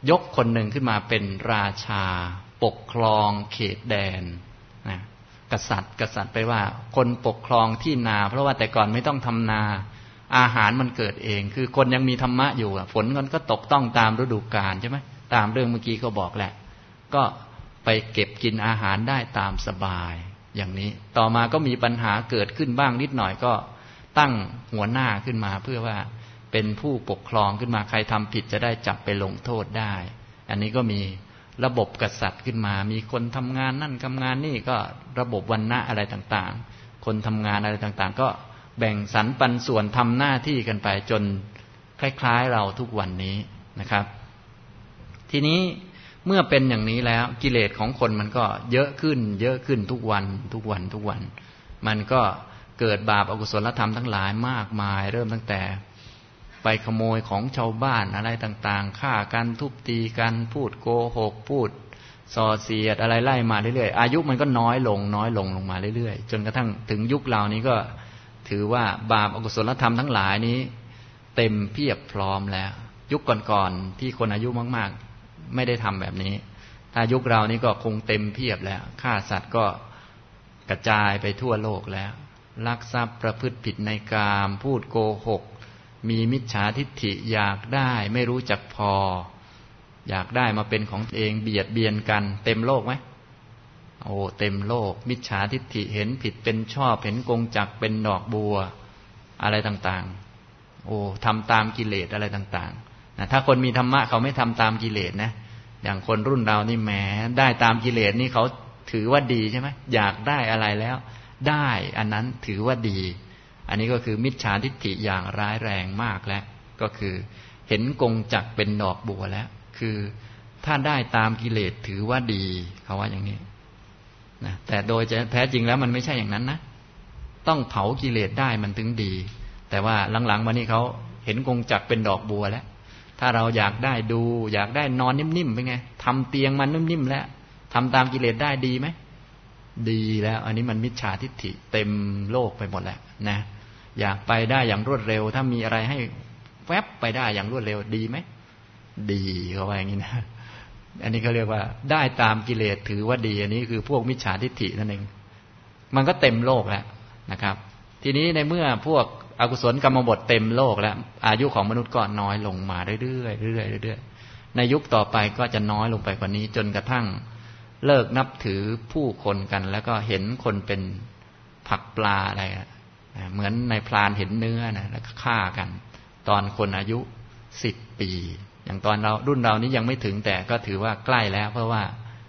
ยกคนหนึ่งขึ้นมาเป็นราชาปกครองเขตแดนนะกษัตริย์ไปว่าคนปกครองที่นาเพราะว่าแต่ก่อนไม่ต้องทำนาอาหารมันเกิดเองคือคนยังมีธรรมะอยู่ฝนมันก็ตกต้องตามฤดูกาลใช่ไหมตามเรื่องเมื่อกี้เขาบอกแหละก็ไปเก็บกินอาหารได้ตามสบายอย่างนี้ต่อมาก็มีปัญหาเกิดขึ้นบ้างนิดหน่อยก็ตั้งหัวหน้าขึ้นมาเพื่อว่าเป็นผู้ปกครองขึ้นมาใครทำผิดจะได้จับไปลงโทษได้อันนี้ก็มีระบบกษัตริย์ขึ้นมามีคนทำงานนั่นทำงานนี่ก็ระบบวรรณะอะไรต่างๆคนทำงานอะไรต่างๆก็แบ่งสรรปันส่วนทำหน้าที่กันไปจนคล้ายๆเราทุกวันนี้นะครับทีนี้เมื่อเป็นอย่างนี้แล้วกิเลสของคนมันก็เยอะขึ้นทุกวันมันก็เกิดบาปอกุศลธรรมทั้งหลายมากมายเริ่มตั้งแต่ไปขโมยของชาวบ้านอะไรต่างๆฆ่ากันทุบตีกันพูดโกหกพูดส่อเสียดอะไรไล่มาเรื่อยๆอายุมันก็น้อยลงลงมาเรื่อยๆจนกระทั่งถึงยุคเรานี้ก็ถือว่าบาปอกุศลธรรมทั้งหลายนี้เต็มเพียบพร้อมแล้วยุคก่อนๆที่คนอายุมากๆไม่ได้ทำแบบนี้ถ้ายุคเรานี้ก็คงเต็มเพียบแล้วฆ่าสัตว์ก็กระจายไปทั่วโลกแล้วลักทรัพย์ประพฤติผิดในกามพูดโกหกมีมิจฉาทิฏฐิอยากได้ไม่รู้จักพออยากได้มาเป็นของตัวเองเบียดเบียนกันเต็มโลกไหมโอ้เต็มโลกมิจฉาทิฏฐิเห็นผิดเป็นชอบเห็นกงจักรเป็นดอกบัวอะไรต่างๆโอ้ทำตามกิเลสอะไรต่างๆนะถ้าคนมีธรรมะเขาไม่ทำตามกิเลสนะอย่างคนรุ่นเรานี่แหมได้ตามกิเลสนี่เขาถือว่าดีใช่ไหมอยากได้อะไรแล้วได้อันนั้นถือว่าดีอันนี้ก็คือมิจฉาทิฏฐิอย่างร้ายแรงมากแล้วก็คือเห็นกงจักรเป็นดอกบัวแล้วคือถ้าได้ตามกิเลสถือว่าดีเขาว่าอย่างนี้นะแต่โดยแท้จริงแล้วมันไม่ใช่อย่างนั้นนะต้องเผากิเลสได้มันถึงดีแต่ว่าหลังๆมานี่เขาเห็นกงจักรเป็นดอกบัวแล้วถ้าเราอยากได้ดูอยากได้นอนนิ่มๆเป็นไงทำเตียงมันนิ่มๆแล้วทำตามกิเลสได้ดีไหมดีแล้วอันนี้มันมิจฉาทิฏฐิเต็มโลกไปหมดแล้วนะอยากไปได้อย่างรวดเร็วถ้ามีอะไรให้แวบไปได้อย่างรวดเร็วดีไหมดีเขาว่าอย่างนี้นะอันนี้เขาเรียกว่าได้ตามกิเลสถือว่าดีอันนี้คือพวกมิจฉาทิฏฐินั่นเองมันก็เต็มโลกแล้วนะครับทีนี้ในเมื่อพวกอกุศลกรรมบทเต็มโลกแล้วอายุของมนุษย์ก็น้อยลงมาเรื่อยๆในยุคต่อไปก็จะน้อยลงไปกว่านี้จนกระทั่งเลิกนับถือผู้คนกันแล้วก็เห็นคนเป็นผักปลาอะไรเหมือนในพรานเห็นเนื้อนะแล้วฆ่ากันตอนคนอายุ10 ปีอย่างตอนเรารุ่นเรานี้ยังไม่ถึงแต่ก็ถือว่าใกล้แล้วเพราะว่า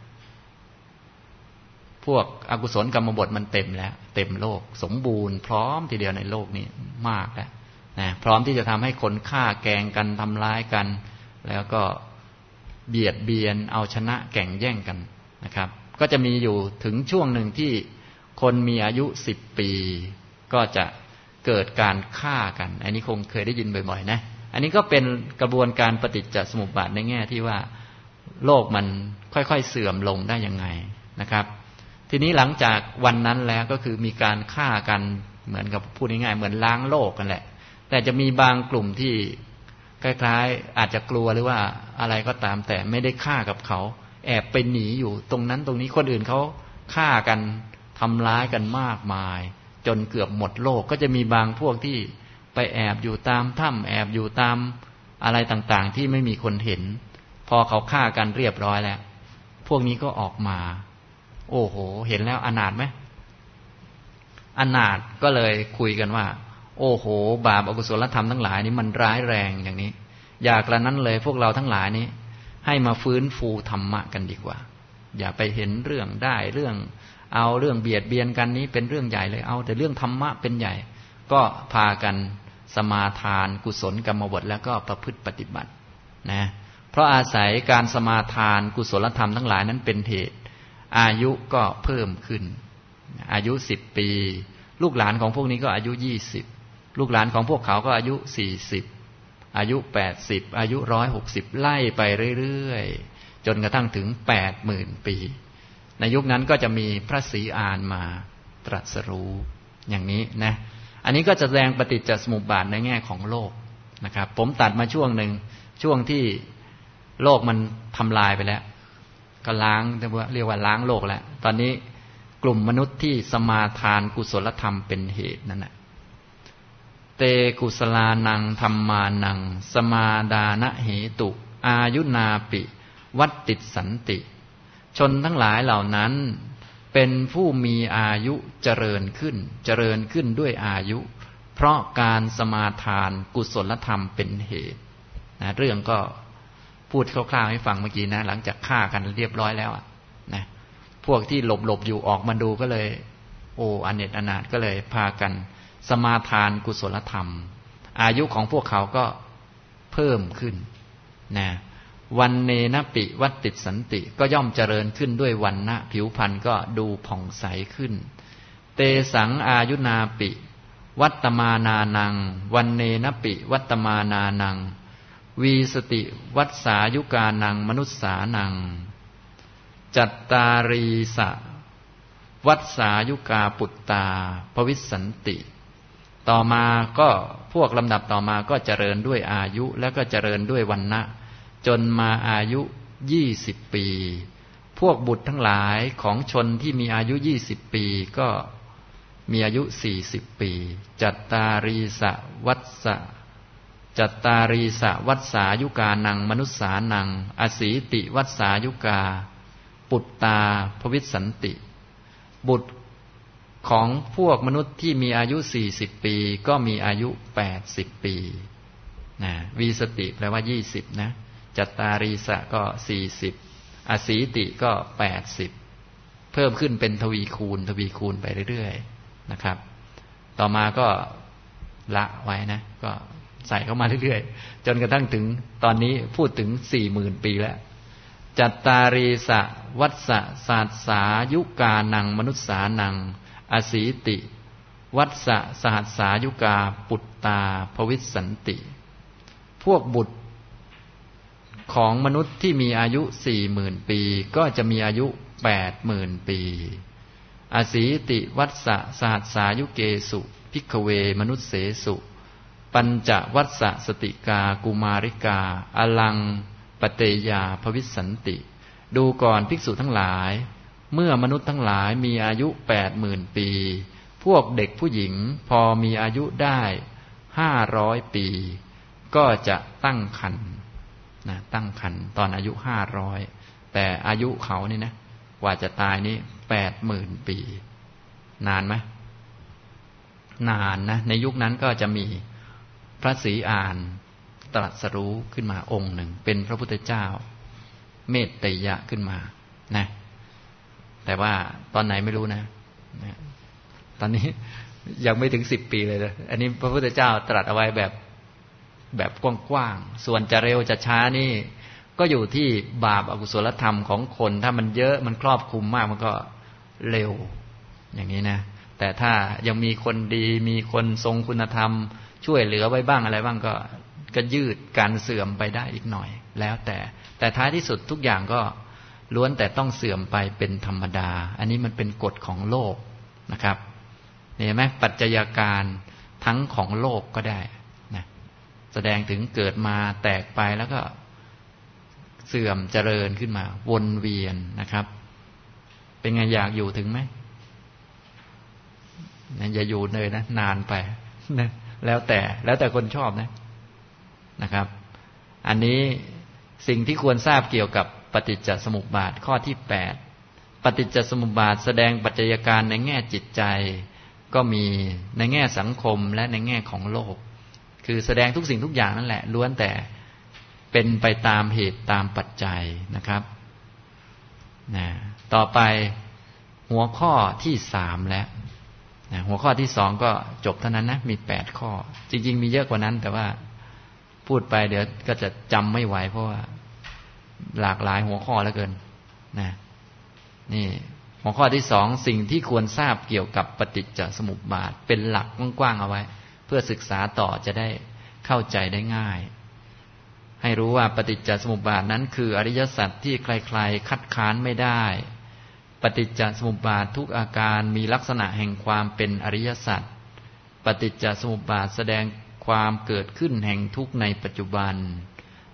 พวกอกุศลกรรมบทมันเต็มแล้วเต็มโลกสมบูรณ์พร้อมทีเดียวในโลกนี้มากแล้วนะพร้อมที่จะทำให้คนฆ่าแกล้งกันทำร้ายกันแล้วก็เบียดเบียนเอาชนะแข่งแย่งกันนะครับก็จะมีอยู่ถึงช่วงหนึ่งที่คนมีอายุ10 ปีก็จะเกิดการฆ่ากันอันนี้คงเคยได้ยินบ่อยๆนะอันนี้ก็เป็นกระบวนการปฏิจจสมุปบาทในแง่ที่ว่าโลกมันค่อยๆเสื่อมลงได้ยังไงนะครับทีนี้หลังจากวันนั้นแล้วก็คือมีการฆ่ากันเหมือนกับพูดง่ายๆเหมือนล้างโลกกันแหละแต่จะมีบางกลุ่มที่คล้ายๆอาจจะกลัวหรือว่าอะไรก็ตามแต่ไม่ได้ฆ่ากับเขาแอบไปหนีอยู่ตรงนั้นตรงนี้คนอื่นเขาฆ่ากันทำร้ายกันมากมายจนเกือบหมดโลกก็จะมีบางพวกที่ไปแอบอยู่ตามถ้ำแอบอยู่ตามอะไรต่างๆที่ไม่มีคนเห็นพอเขาฆ่ากันเรียบร้อยแล้วพวกนี้ก็ออกมาโอ้โหเห็นแล้วอนาถไหมอนาถก็เลยคุยกันว่าโอ้โหบาปอกุศลธรรมทั้งหลายนี้มันร้ายแรงอย่างนี้อยากละนั้นเลยพวกเราทั้งหลายนี้ให้มาฟื้นฟูธรรมะกันดีกว่าอย่าไปเห็นเรื่องได้เรื่องเอาเรื่องเบียดเบียนกันนี้เป็นเรื่องใหญ่เลยเอาแต่เรื่องธรรมะเป็นใหญ่ก็พากันสมาทานกุศลกรรมบทแล้วก็ประพฤติปฏิบัตินะเพราะอาศัยการสมาทานกุศลธรรมทั้งหลายนั้นเป็นเหตุอายุก็เพิ่มขึ้นอายุ10 ปีลูกหลานของพวกนี้ก็อายุ20ลูกหลานของพวกเขาก็อายุ40อายุ80อายุ160ไล่ไปเรื่อยๆจนกระทั่งถึง80,000 ปีในยุคนั้นก็จะมีพระศรีอานมาตรัสรู้อย่างนี้นะอันนี้ก็จะแสดงปฏิจจสมุปบาทในแง่ของโลกนะครับผมตัดมาช่วงหนึ่งช่วงที่โลกมันทำลายไปแล้วก็ล้างเรียกว่าล้างโลกแล้วตอนนี้กลุ่มมนุษย์ที่สมาทานกุศลธรรมเป็นเหตุนั่นแหละเตกุศลานังธัมมานังสมาดานะเหตุอายุนาปิวัตติสันติชนทั้งหลายเหล่านั้นเป็นผู้มีอายุเจริญขึ้นด้วยอายุเพราะการสมาทานกุศลธรรมเป็นเหตุนะเรื่องก็พูดคร่าวๆให้ฟังเมื่อกี้นะหลังจากฆ่ากันเรียบร้อยแล้วนะพวกที่หลบอยู่ออกมาดูก็เลยอเนจอนาถก็เลยพากันสมาทานกุศลธรรมอายุของพวกเขาก็เพิ่มขึ้นนะวันเนนะปิวัตติสันติก็ย่อมเจริญขึ้นด้วยวันนะผิวพรรณก็ดูผ่องใสขึ้นเตสังอายุนาปิวัตตมานานังวันเนนะปิวัตตมานานังวีสติวัฏสายุกานังมนุสสานังจัตตารีสะวัฏสายุกาปุตตาภวิสสันติต่อมาก็พวกลำดับต่อมาก็เจริญด้วยอายุแล้วก็เจริญด้วยวรรณะจนมาอายุ20 ปีพวกบุตรทั้งหลายของชนที่มีอายุ20 ปีก็มีอายุ40 ปีจัตตารีสะวัฏสายุกานังมนุสสานังอสีติวัฏสายุกาปุตตาภวิสสันติบุตรของพวกมนุษย์ที่มีอายุ40 ปีก็มีอายุ80 ปีนะวีสติแปลว่า20นะจัตตารีสะก็40อสีติก็80เพิ่มขึ้นเป็นทวีคูณไปเรื่อยๆนะครับต่อมาก็ละไว้นะก็ใส่เข้ามาเรื่อยๆจนกระทั่งถึงตอนนี้พูดถึง 40,000 ปีแล้วจัตตารีสะวัฏสาสายุกานังมนุสสานังอสีติวัฏสหัสสายุกาปุตตาภวิสสันติพวกบุตรของมนุษย์ที่มีอายุ 40,000 ปีก็จะมีอายุ 80,000 ปีอสีติวัฏสหัสสายุเกสุภิกขเวมนุสเสสุปัญจวัฏสติกากุมาริกาอลังปเตยาภวิสสันติดูก่อนภิกษุทั้งหลายเมื่อมนุษย์ทั้งหลายมีอายุ 80,000 ปีพวกเด็กผู้หญิงพอมีอายุได้500 ปีก็จะตั้งครรภ์นะตั้งครรภ์ตอนอายุ500แต่อายุเขานี่นะกว่าจะตายนี่ 80,000 ปีนานไหมนานนะในยุคนั้นก็จะมีพระศรีอานตรัสรู้ขึ้นมาองค์หนึ่งเป็นพระพุทธเจ้าเมตไตยะขึ้นมานะแต่ว่าตอนไหนไม่รู้นะตอนนี้ยังไม่ถึง10 ปีเลยนะอันนี้พระพุทธเจ้าตรัสเอาไว้แบบกว้างๆส่วนจะเร็วจะช้านี่ก็อยู่ที่บาปอกุศลธรรมของคนถ้ามันเยอะมันครอบคลุมมากมันก็เร็วอย่างนี้นะแต่ถ้ายังมีคนดีมีคนทรงคุณธรรมช่วยเหลือไว้บ้างอะไรบ้างก็ยืดการเสื่อมไปได้อีกหน่อยแล้วแต่ท้ายที่สุดทุกอย่างก็ล้วนแต่ต้องเสื่อมไปเป็นธรรมดาอันนี้มันเป็นกฎของโลกนะครับเห็นไหมปัจจัยการทั้งของโลกก็ได้นะแสดงถึงเกิดมาแตกไปแล้วก็เสื่อมเจริญขึ้นมาวนเวียนนะครับเป็นไงอยากอยู่ถึงไหมอย่าอยู่เลยนะนานไปนะแล้วแต่คนชอบนะครับอันนี้สิ่งที่ควรทราบเกี่ยวกับปฏิจจสมุปบาทข้อที่8ปฏิจจสมุปบาทแสดงปัจจัยการในแง่จิตใจก็มีในแง่สังคมและในแง่ของโลกคือแสดงทุกสิ่งทุกอย่างนั่นแหละล้วนแต่เป็นไปตามเหตุตามปัจจัยนะครับต่อไปหัวข้อที่3แล้วหัวข้อที่2ก็จบเท่านั้นนะมี8ข้อจริงๆมีเยอะกว่านั้นแต่ว่าพูดไปเดี๋ยวก็จะจำไม่ไหวเพราะว่าหลากหลายหัวข้อเหลือเกินนี่หัวข้อที่2สิ่งที่ควรทราบเกี่ยวกับปฏิจจสมุปบาทเป็นหลักกว้างๆเอาไว้เพื่อศึกษาต่อจะได้เข้าใจได้ง่ายให้รู้ว่าปฏิจจสมุปบาทนั้นคืออริยสัจที่ใครๆคัดค้านไม่ได้ปฏิจจสมุปบาททุกอาการมีลักษณะแห่งความเป็นอริยสัจปฏิจจสมุปบาทแสดงความเกิดขึ้นแห่งทุกข์ในปัจจุบันป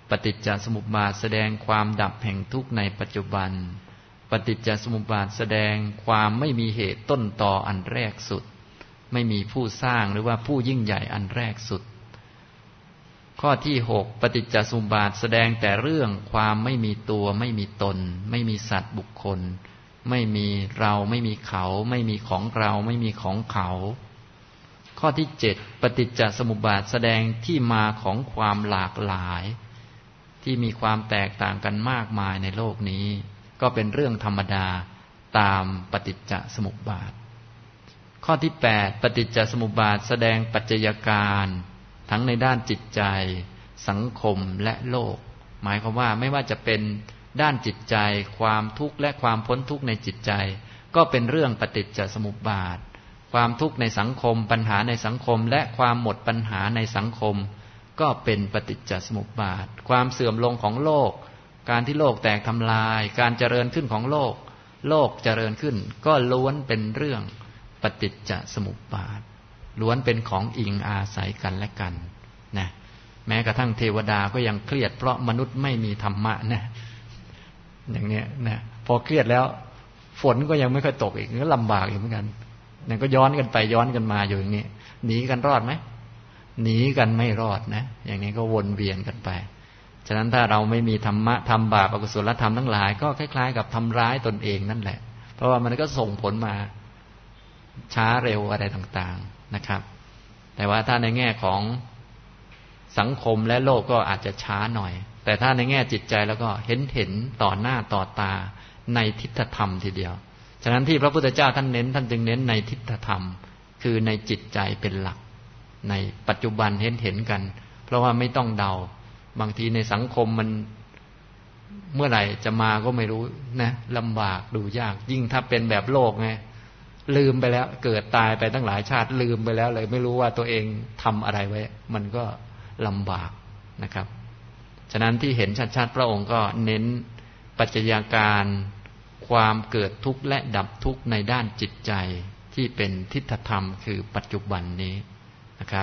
ปฏิจจสมุปบาทแสดงความดับแห่งทุกข์ในปัจจุบันปฏิจจสมุปบาทแสดงความไม่มีเหตุต้นตออันแรกสุดไม่มีผู้สร้างหรือว่าผู้ยิ่งใหญ่อันแรกสุดข้อที่6ปฏิจจสมุปบาทแสดงแต่เรื่องความไม่มีตัวไม่มีตนไม่มีสัตว์บุคคลไม่มีเราไม่มีเขาไม่มีของเราไม่มีของเขาข้อที่7ปฏิจจสมุปบาทแสดงที่มาของความหลากหลายที่มีความแตกต่างกันมากมายในโลกนี้ก็เป็นเรื่องธรรมดาตามปฏิจจสมุปบาทข้อที่8ปฏิจจสมุปบาทแสดงปัจจัยการทั้งในด้านจิตใจสังคมและโลกหมายความว่าไม่ว่าจะเป็นด้านจิตใจความทุกข์และความพ้นทุกข์ในจิตใจก็เป็นเรื่องปฏิจจสมุปบาทความทุกข์ในสังคมปัญหาในสังคมและความหมดปัญหาในสังคมก็เป็นปฏิจจสมุปบาทความเสื่อมลงของโลกการที่โลกแตกทำลายการเจริญขึ้นของโลกโลกเจริญขึ้นก็ล้วนเป็นเรื่องปฏิจจสมุปบาทล้วนเป็นของอิงอาศัยกันและกันนะแม้กระทั่งเทวดาก็ยังเครียดเพราะมนุษย์ไม่มีธรรมะนะอย่างเนี้ยนะพอเครียดแล้วฝนก็ยังไม่ค่อยตกอีกก็ลำบากอีกเหมือนกันนั่นก็ย้อนกันไปย้อนกันมาอยู่อย่างนี้หนีกันรอดไหมหนีกันไม่รอดนะอย่างนี้ก็วนเวียนกันไปฉะนั้นถ้าเราไม่มีธรรมะทำบาปอกุศลธรรมทั้งหลายก็คล้ายๆกับทำร้ายตนเองนั่นแหละเพราะว่ามันก็ส่งผลมาช้าเร็วอะไรต่างๆนะครับแต่ว่าถ้าในแง่ของสังคมและโลกก็อาจจะช้าหน่อยแต่ถ้าในแง่จิตใจแล้วก็เห็นต่อหน้าต่อตาในทิฏฐธรรมทีเดียวฉะนั้นที่พระพุทธเจ้าท่านจึงเน้นในทิฏฐธรรมคือในจิตใจเป็นหลักในปัจจุบันเห็นกันเพราะว่าไม่ต้องเดาบางทีในสังคมมันเมื่อไหร่จะมาก็ไม่รู้นะลำบากดูยากยิ่งถ้าเป็นแบบโลกไงลืมไปแล้วเกิดตายไปตั้งหลายชาติลืมไปแล้วเลยไม่รู้ว่าตัวเองทำอะไรไว้มันก็ลำบากนะครับฉะนั้นที่เห็นชัดๆพระองค์ก็เน้นปัจจัยการความเกิดทุกข์และดับทุกข์ในด้านจิตใจที่เป็นทิฏฐธรรมคือปัจจุบันนี้นะครับ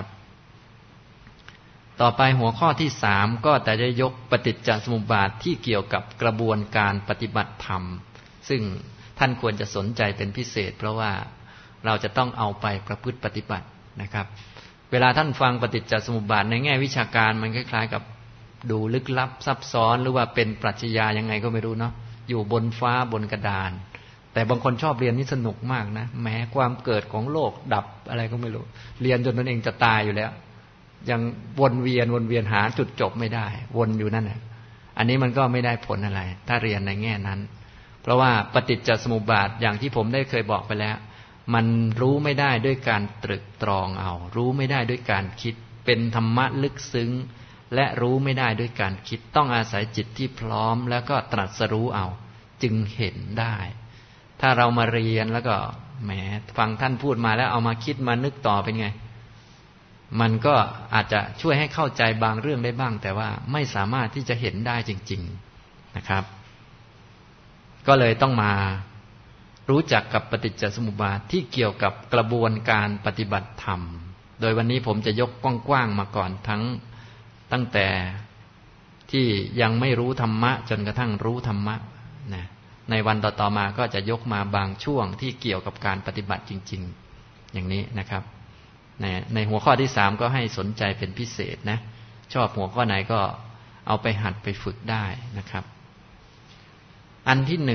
ต่อไปหัวข้อที่3ก็แต่จะยกปฏิจจสมุปบาทที่เกี่ยวกับกระบวนการปฏิบัติธรรมซึ่งท่านควรจะสนใจเป็นพิเศษเพราะว่าเราจะต้องเอาไปประพฤติปฏิบัตินะครับเวลาท่านฟังปฏิจจสมุปบาทในแง่วิชาการมันคล้ายๆกับดูลึกลับซับซ้อนหรือว่าเป็นปรัชญายังไงก็ไม่รู้เนาะอยู่บนฟ้าบนกระดานแต่บางคนชอบเรียนนี่สนุกมากนะแม้ความเกิดของโลกดับอะไรก็ไม่รู้เรียนจนตนเองจะตายอยู่แล้วยังวนเวียนหาจุดจบไม่ได้วนอยู่นั่นแหละอันนี้มันก็ไม่ได้ผลอะไรถ้าเรียนในแง่นั้นเพราะว่าปฏิจจสมุปบาทอย่างที่ผมได้เคยบอกไปแล้วมันรู้ไม่ได้ด้วยการตรึกตรองเอารู้ไม่ได้ด้วยการคิดเป็นธรรมะลึกซึ้งและรู้ไม่ได้ด้วยการคิดต้องอาศัยจิตที่พร้อมแล้วก็ตรัสรู้เอาจึงเห็นได้ถ้าเรามาเรียนแล้วก็แหมฟังท่านพูดมาแล้วเอามาคิดมานึกต่อเป็นไงมันก็อาจจะช่วยให้เข้าใจบางเรื่องได้บ้างแต่ว่าไม่สามารถที่จะเห็นได้จริงๆนะครับก็เลยต้องมารู้จักกับปฏิจจสมุปบาทที่เกี่ยวกับกระบวนการปฏิบัติธรรมโดยวันนี้ผมจะยกกว้างๆมาก่อนตั้งแต่ที่ยังไม่รู้ธรรมะจนกระทั่งรู้ธรรมะนะในวันต่อๆมาก็จะยกมาบางช่วงที่เกี่ยวกับการปฏิบัติจริงๆอย่างนี้นะครับในหัวข้อที่3ก็ให้สนใจเป็นพิเศษนะชอบหัวข้อไหนก็เอาไปหัดไปฝึกได้นะครับอันที่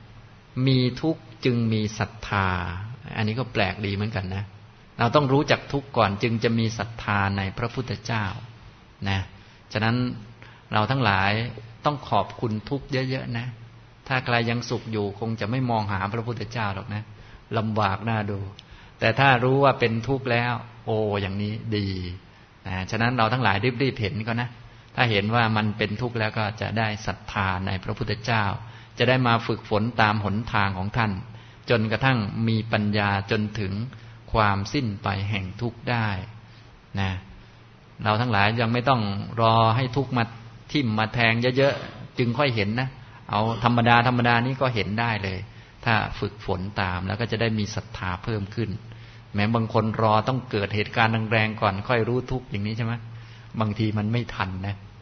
1มีทุกข์จึงมีศรัทธาอันนี้ก็แปลกดีเหมือนกันนะเราต้องรู้จักทุกข์ก่อนจึงจะมีศรัทธาในพระพุทธเจ้านะฉะนั้นเราทั้งหลายต้องขอบคุณทุกข์เยอะๆนะถ้าใครยังสุขอยู่คงจะไม่มองหาพระพุทธเจ้าหรอกนะลำบากน่าดูแต่ถ้ารู้ว่าเป็นทุกข์แล้วโอ้อย่างนี้ดีนะฉะนั้นเราทั้งหลายรีบๆเห็นก็นะถ้าเห็นว่ามันเป็นทุกข์แล้วก็จะได้ศรัทธาในพระพุทธเจ้าจะได้มาฝึกฝนตามหนทางของท่านจนกระทั่งมีปัญญาจนถึงความสิ้นไปแห่งทุกข์ได้นะเราทั้งหลายยังไม่ต้องรอให้ทุกข์มาทิ่มมาแทงเยอะๆจึงค่อยเห็นนะเอาธรรมดานี้ก็เห็นได้เลยถ้าฝึกฝนตามแล้วก็จะได้มีศรัทธาเพิ่มขึ้นแม้บางคนรอต้องเกิดเหตุการณ์แรงๆก่อนค่อยรู้ทุกข์อย่างนี้ใช่ไหมบางทีมันไม่ทันนะ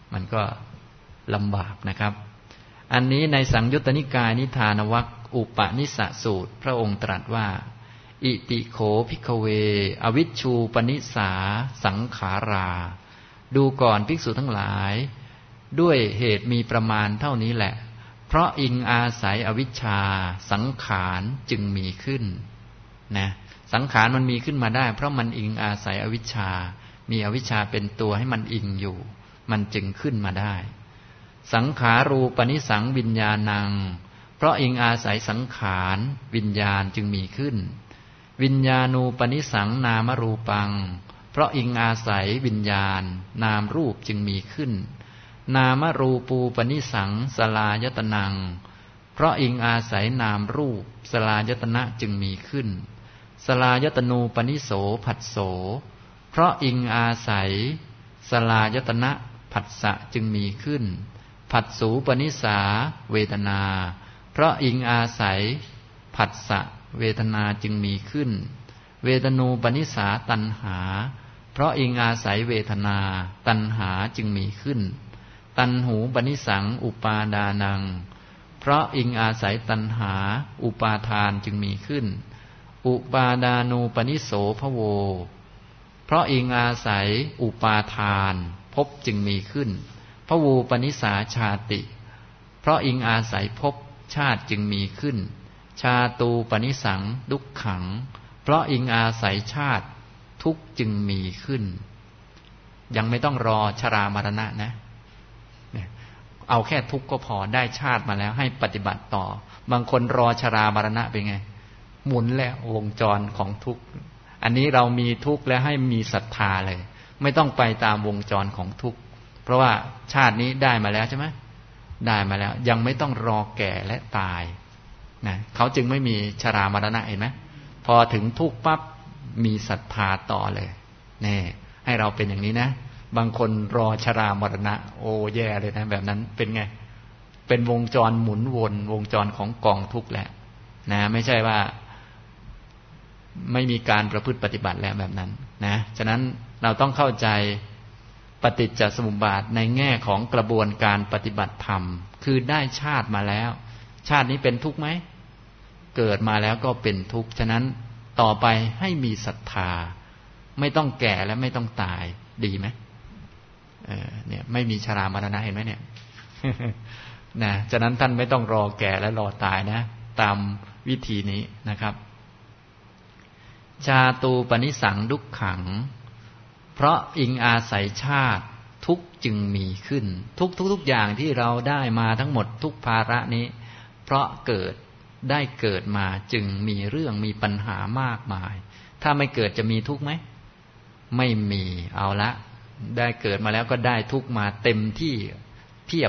มันก็ลำบากนะครับอันนี้ในสังยุตตนิกายนิทานวรรคอุปนิสสสูตรพระองค์ตรัสว่าอิติโขภิกขเวอวิชชูปนิสาสังขาราดูก่อนภิกษุทั้งหลายด้วยเหตุมีประมาณเท่านี้แหละเพราะอิงอาศัยอวิชชาสังขารจึงมีขึ้นนะสังขารมันมีขึ้นมาได้เพราะมันอิงอาศัยอวิชชามีอวิชชาเป็นตัวให้มันอิงอยู่มันจึงขึ้นมาได้สังขารูปนิสังวิญญาณังเพราะอิงอาศัยสังขารวิญญาณจึงมีขึ้นวิญญาณูปนิสังนามรูปังเพราะอิงอาศัยวิญญาณนามรูปจึงมีขึ้นนามรูปูปนิสังสลายตนังเพราะอิงอาศัยนามรูปสลายตนะจึงมีขึ้นสลายตนูปนิโสผัสโสเพราะอิงอาศัยสลายตนะผัสสะจึงมีขึ้นผัสสูปนิสาเวทนาเพราะอิงอาศัยผัสสะเวทนาจึงมีขึ้นเวทนูปนิสาตัณหาเพราะอิงอาศัยเวทนาตัณหาจึงมีขึ้นตัณหูปนิสังอุปาดานังเพราะอิงอาศัยตัณหาอุปาทานจึงมีขึ้นอุปาดานูปนิโสภโวเพราะอิงอาศัยอุปาทานภพจึงมีขึ้นภวูปนิสาชาติเพราะอิงอาศัยภพชาติจึงมีขึ้นชาตูปนิสังดุขขังเพราะอิงอาศัยชาติทุกข์จึงมีขึ้นยังไม่ต้องรอชรามรณะนะเอาแค่ทุกข์ก็พอได้ชาติมาแล้วให้ปฏิบัติต่อบางคนรอชรามรณะเป็นไงหมุนแล้ววงจรของทุกข์อันนี้เรามีทุกข์แล้วให้มีศรัทธาเลยไม่ต้องไปตามวงจรของทุกข์เพราะว่าชาตินี้ได้มาแล้วใช่ไหมได้มาแล้วยังไม่ต้องรอแก่และตายนะเขาจึงไม่มีชรามรณะเห็นไหมพอถึงทุกข์ปั๊บมีศรัทธาต่อเลยนี่ให้เราเป็นอย่างนี้นะบางคนรอชรามรณะโอ้แย่เลยนะแบบนั้นเป็นไงเป็นวงจรหมุนวนวงจรของกองทุกข์แหละนะไม่ใช่ว่าไม่มีการประพฤติปฏิบัติแล้วแบบนั้นนะฉะนั้นเราต้องเข้าใจปฏิจจสมุปบาทในแง่ของกระบวนการปฏิบัติธรรมคือได้ชาติมาแล้วชาตินี้เป็นทุกข์ไหมเกิดมาแล้วก็เป็นทุกข์ฉะนั้นต่อไปให้มีศรัทธาไม่ต้องแก่และไม่ต้องตายดีไหมเนี่ยไม่มีชรามรณะเห็นไหมเนี่ย นะฉะนั้นท่านไม่ต้องรอแก่และรอตายนะตามวิธีนี้นะครับชาตูปนิสังดุขขังเพราะอิงอาศัยชาติทุกจึงมีขึ้นทุกอย่างที่เราได้มาทั้งหมดทุกภาระนี้เพราะเกิดได้เกิดมาจึงมีเรื่องมีปัญหามากมายถ้าไม่เกิดจะมีทุกข์ไหมไม่มีเอาละได้เกิดมาแล้วก็ได้ทุกข์มาเต็มที่เทียบ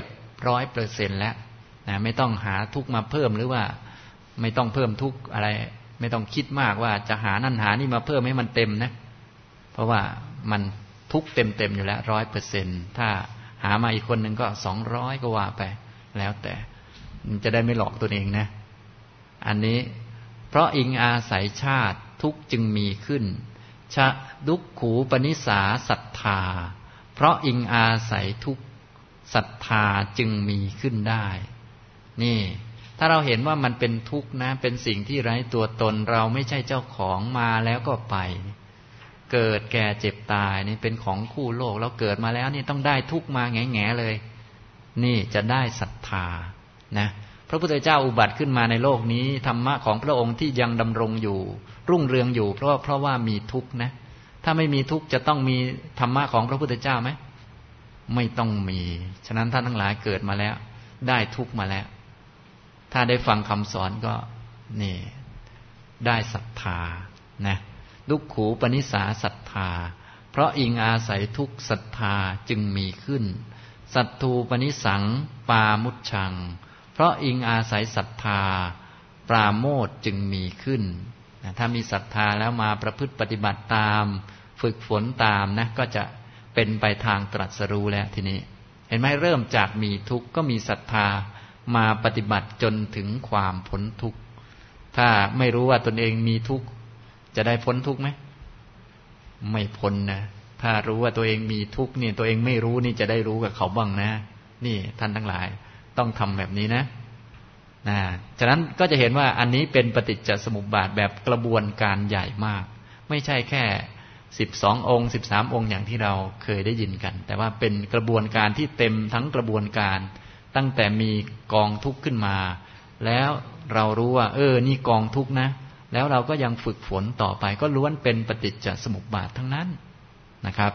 100% แล้วนะไม่ต้องหาทุกข์มาเพิ่มหรือว่าไม่ต้องเพิ่มทุกข์อะไรไม่ต้องคิดมากว่าจะหานั่นหานี่มาเพิ่มให้มันเต็มนะเพราะว่ามันทุกข์เต็มอยู่แล้ว 100% ถ้าหามาอีกคนหนึ่งก็200ก็ว่าไปแล้วแต่มันจะได้ไม่หลอกตัวเองนะอันนี้เพราะอิงอาศัยชาติทุกข์จึงมีขึ้นชะดุขขูปนิสาศรัทธาเพราะอิงอาศัยทุกข์ศรัทธาจึงมีขึ้นได้นี่ถ้าเราเห็นว่ามันเป็นทุกข์นะเป็นสิ่งที่ไร้ตัวตนเราไม่ใช่เจ้าของมาแล้วก็ไปเกิดแก่เจ็บตายนี่เป็นของคู่โลกแล้วเกิดมาแล้วนี่ต้องได้ทุกข์มาแง่ๆเลยนี่จะได้ศรัทธานะพระพุทธเจ้าอุบัติขึ้นมาในโลกนี้ธรรมะของพระองค์ที่ยังดำรงอยู่รุ่งเรืองอยู่เพราะว่ามีทุกข์นะถ้าไม่มีทุกข์จะต้องมีธรรมะของพระพุทธเจ้าไหมไม่ต้องมีฉะนั้นท่านทั้งหลายเกิดมาแล้วได้ทุกข์มาแล้วถ้าได้ฟังคำสอนก็นี่ได้ศรัทธานะดุขขูปนิสาศรัทธาเพราะอิงอาศัยทุกศรัทธาจึงมีขึ้นสัตตูปนิสังปามุจฉังเพราะอิงอาศัยศรัทธาปราโมทย์จึงมีขึ้นถ้ามีศรัทธาแล้วมาประพฤติปฏิบัติตามฝึกฝนตามนะก็จะเป็นไปทางตรัสรู้แล้วทีนี้เห็นไหมเริ่มจากมีทุกข์ก็มีศรัทธามาปฏิบัติจนถึงความพ้นทุกข์ถ้าไม่รู้ว่าตนเองมีทุกข์จะได้พ้นทุกข์ไหมไม่พ้นนะถ้ารู้ว่าตัวเองมีทุกข์เนี่ยตัวเองไม่รู้นี่จะได้รู้กับเขาบ้างนะนี่ท่านทั้งหลายต้องทำแบบนี้นะฉะนั้นก็จะเห็นว่าอันนี้เป็นปฏิจจสมุปบาทแบบกระบวนการใหญ่มากไม่ใช่แค่12 องค์13 องค์อย่างที่เราเคยได้ยินกันแต่ว่าเป็นกระบวนการที่เต็มทั้งกระบวนการตั้งแต่มีกองทุกข์ขึ้นมาแล้วเรารู้ว่านี่กองทุกข์นะแล้วเราก็ยังฝึกฝนต่อไปก็ล้วนเป็นปฏิจจสมุปบาททั้งนั้นนะครับ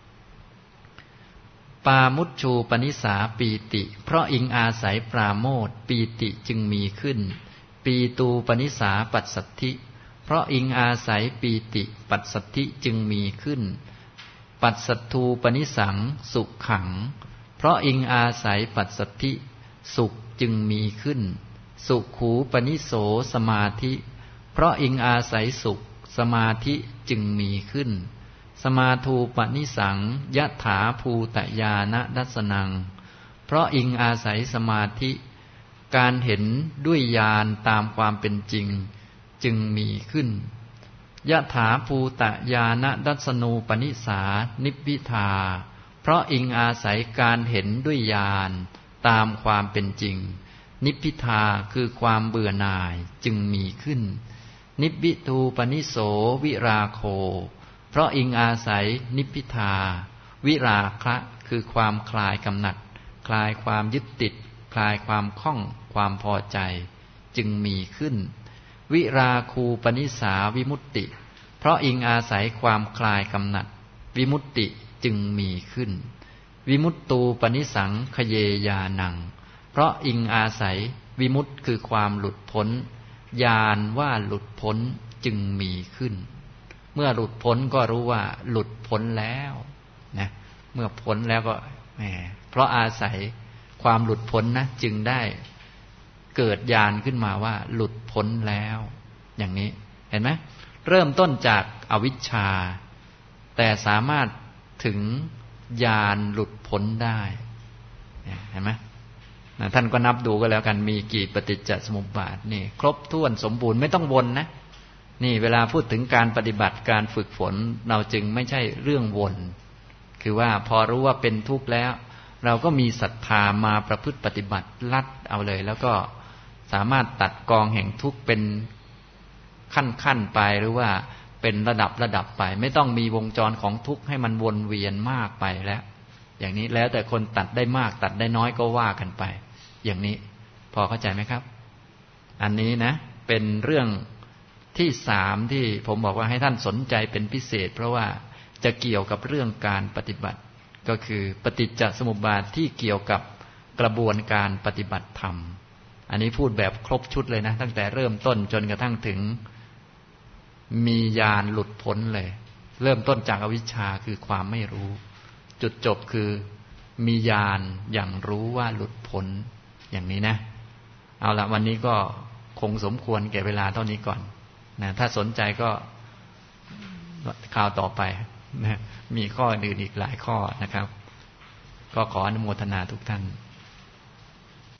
ปามุจชูปนิสาปีติเพราะอิงอาศัยปราโมทย์ปีติจึงมีขึ้นปีตูปนิสาปัสสัทธิเพราะอิงอาศัยปีติปัสสัทธิจึงมีขึ้นปัสสัทธูปนิสังสุขขังเพราะอิงอาศัยปัสสัทธิสุขจึงมีขึ้นสุขูปนิโสสมาธิเพราะอิงอาศัยสุขสมาธิจึงมีขึ้นสมาทูปนิสังยะถาภูตญาณดัสสนังเพราะอิงอาศัยสมาธิการเห็นด้วยญาณตามความเป็นจริงจึงมีขึ้นยะถาภูตญาณดัสสนูปนิสานิพพิทาเพราะอิงอาศัยการเห็นด้วยญาณตามความเป็นจริงนิพพิทาคือความเบื่อหน่ายจึงมีขึ้นนิพพิทูปนิโสวิราโคเพราะอิงอาศัยนิพพิทาวิราคะคือความคลายกำหนัดคลายความยึดติดคลายความคล่องความพอใจจึงมีขึ้นวิราคูปนิสาวิมุตติเพราะอิงอาศัยความคลายกำหนัดวิมุตติจึงมีขึ้นวิมุตตูปนิสังคเยยานังเพราะอิงอาศัยวิมุตติคือความหลุดพ้นญาณว่าหลุดพ้นจึงมีขึ้นเมื่อหลุดพ้นก็รู้ว่าหลุดพ้นแล้วนะเมื่อพ้นแล้วก็เพราะอาศัยความหลุดพ้นนะจึงได้เกิดญาณขึ้นมาว่าหลุดพ้นแล้วอย่างนี้เห็นไหมเริ่มต้นจากอวิชชาแต่สามารถถึงญาณหลุดพ้นได้เห็นไหมท่านก็นับดูก็แล้วกันมีกี่ปฏิจจสมุปบาทนี่ครบถ้วนสมบูรณ์ไม่ต้องวนนะนี่เวลาพูดถึงการปฏิบัติการฝึกฝนเราจึงไม่ใช่เรื่องวนคือว่าพอรู้ว่าเป็นทุกข์แล้วเราก็มีศรัทธามาประพฤติปฏิบัติลัดเอาเลยแล้วก็สามารถตัดกองแห่งทุกข์เป็นขั้นไปหรือว่าเป็นระดับไปไม่ต้องมีวงจรของทุกข์ให้มันวนเวียนมากไปแล้วอย่างนี้แล้วแต่คนตัดได้มากตัดได้น้อยก็ว่ากันไปอย่างนี้พอเข้าใจไหมครับอันนี้นะเป็นเรื่องที่3ที่ผมบอกว่าให้ท่านสนใจเป็นพิเศษเพราะว่าจะเกี่ยวกับเรื่องการปฏิบัติก็คือปฏิจจสมุปบาทที่เกี่ยวกับกระบวนการปฏิบัติธรรมอันนี้พูดแบบครบชุดเลยนะตั้งแต่เริ่มต้นจนกระทั่งถึงมีญาณหลุดพ้นเลยเริ่มต้นจากอวิชชาคือความไม่รู้จุดจบคือมีญาณอย่างรู้ว่าหลุดพ้นอย่างนี้นะเอาละวันนี้ก็คงสมควรแก่เวลาเท่านี้ก่อนนะถ้าสนใจก็คราวต่อไปนะมีข้ออื่นอีกหลายข้อนะครับก็ขออนุโมทนาทุกท่าน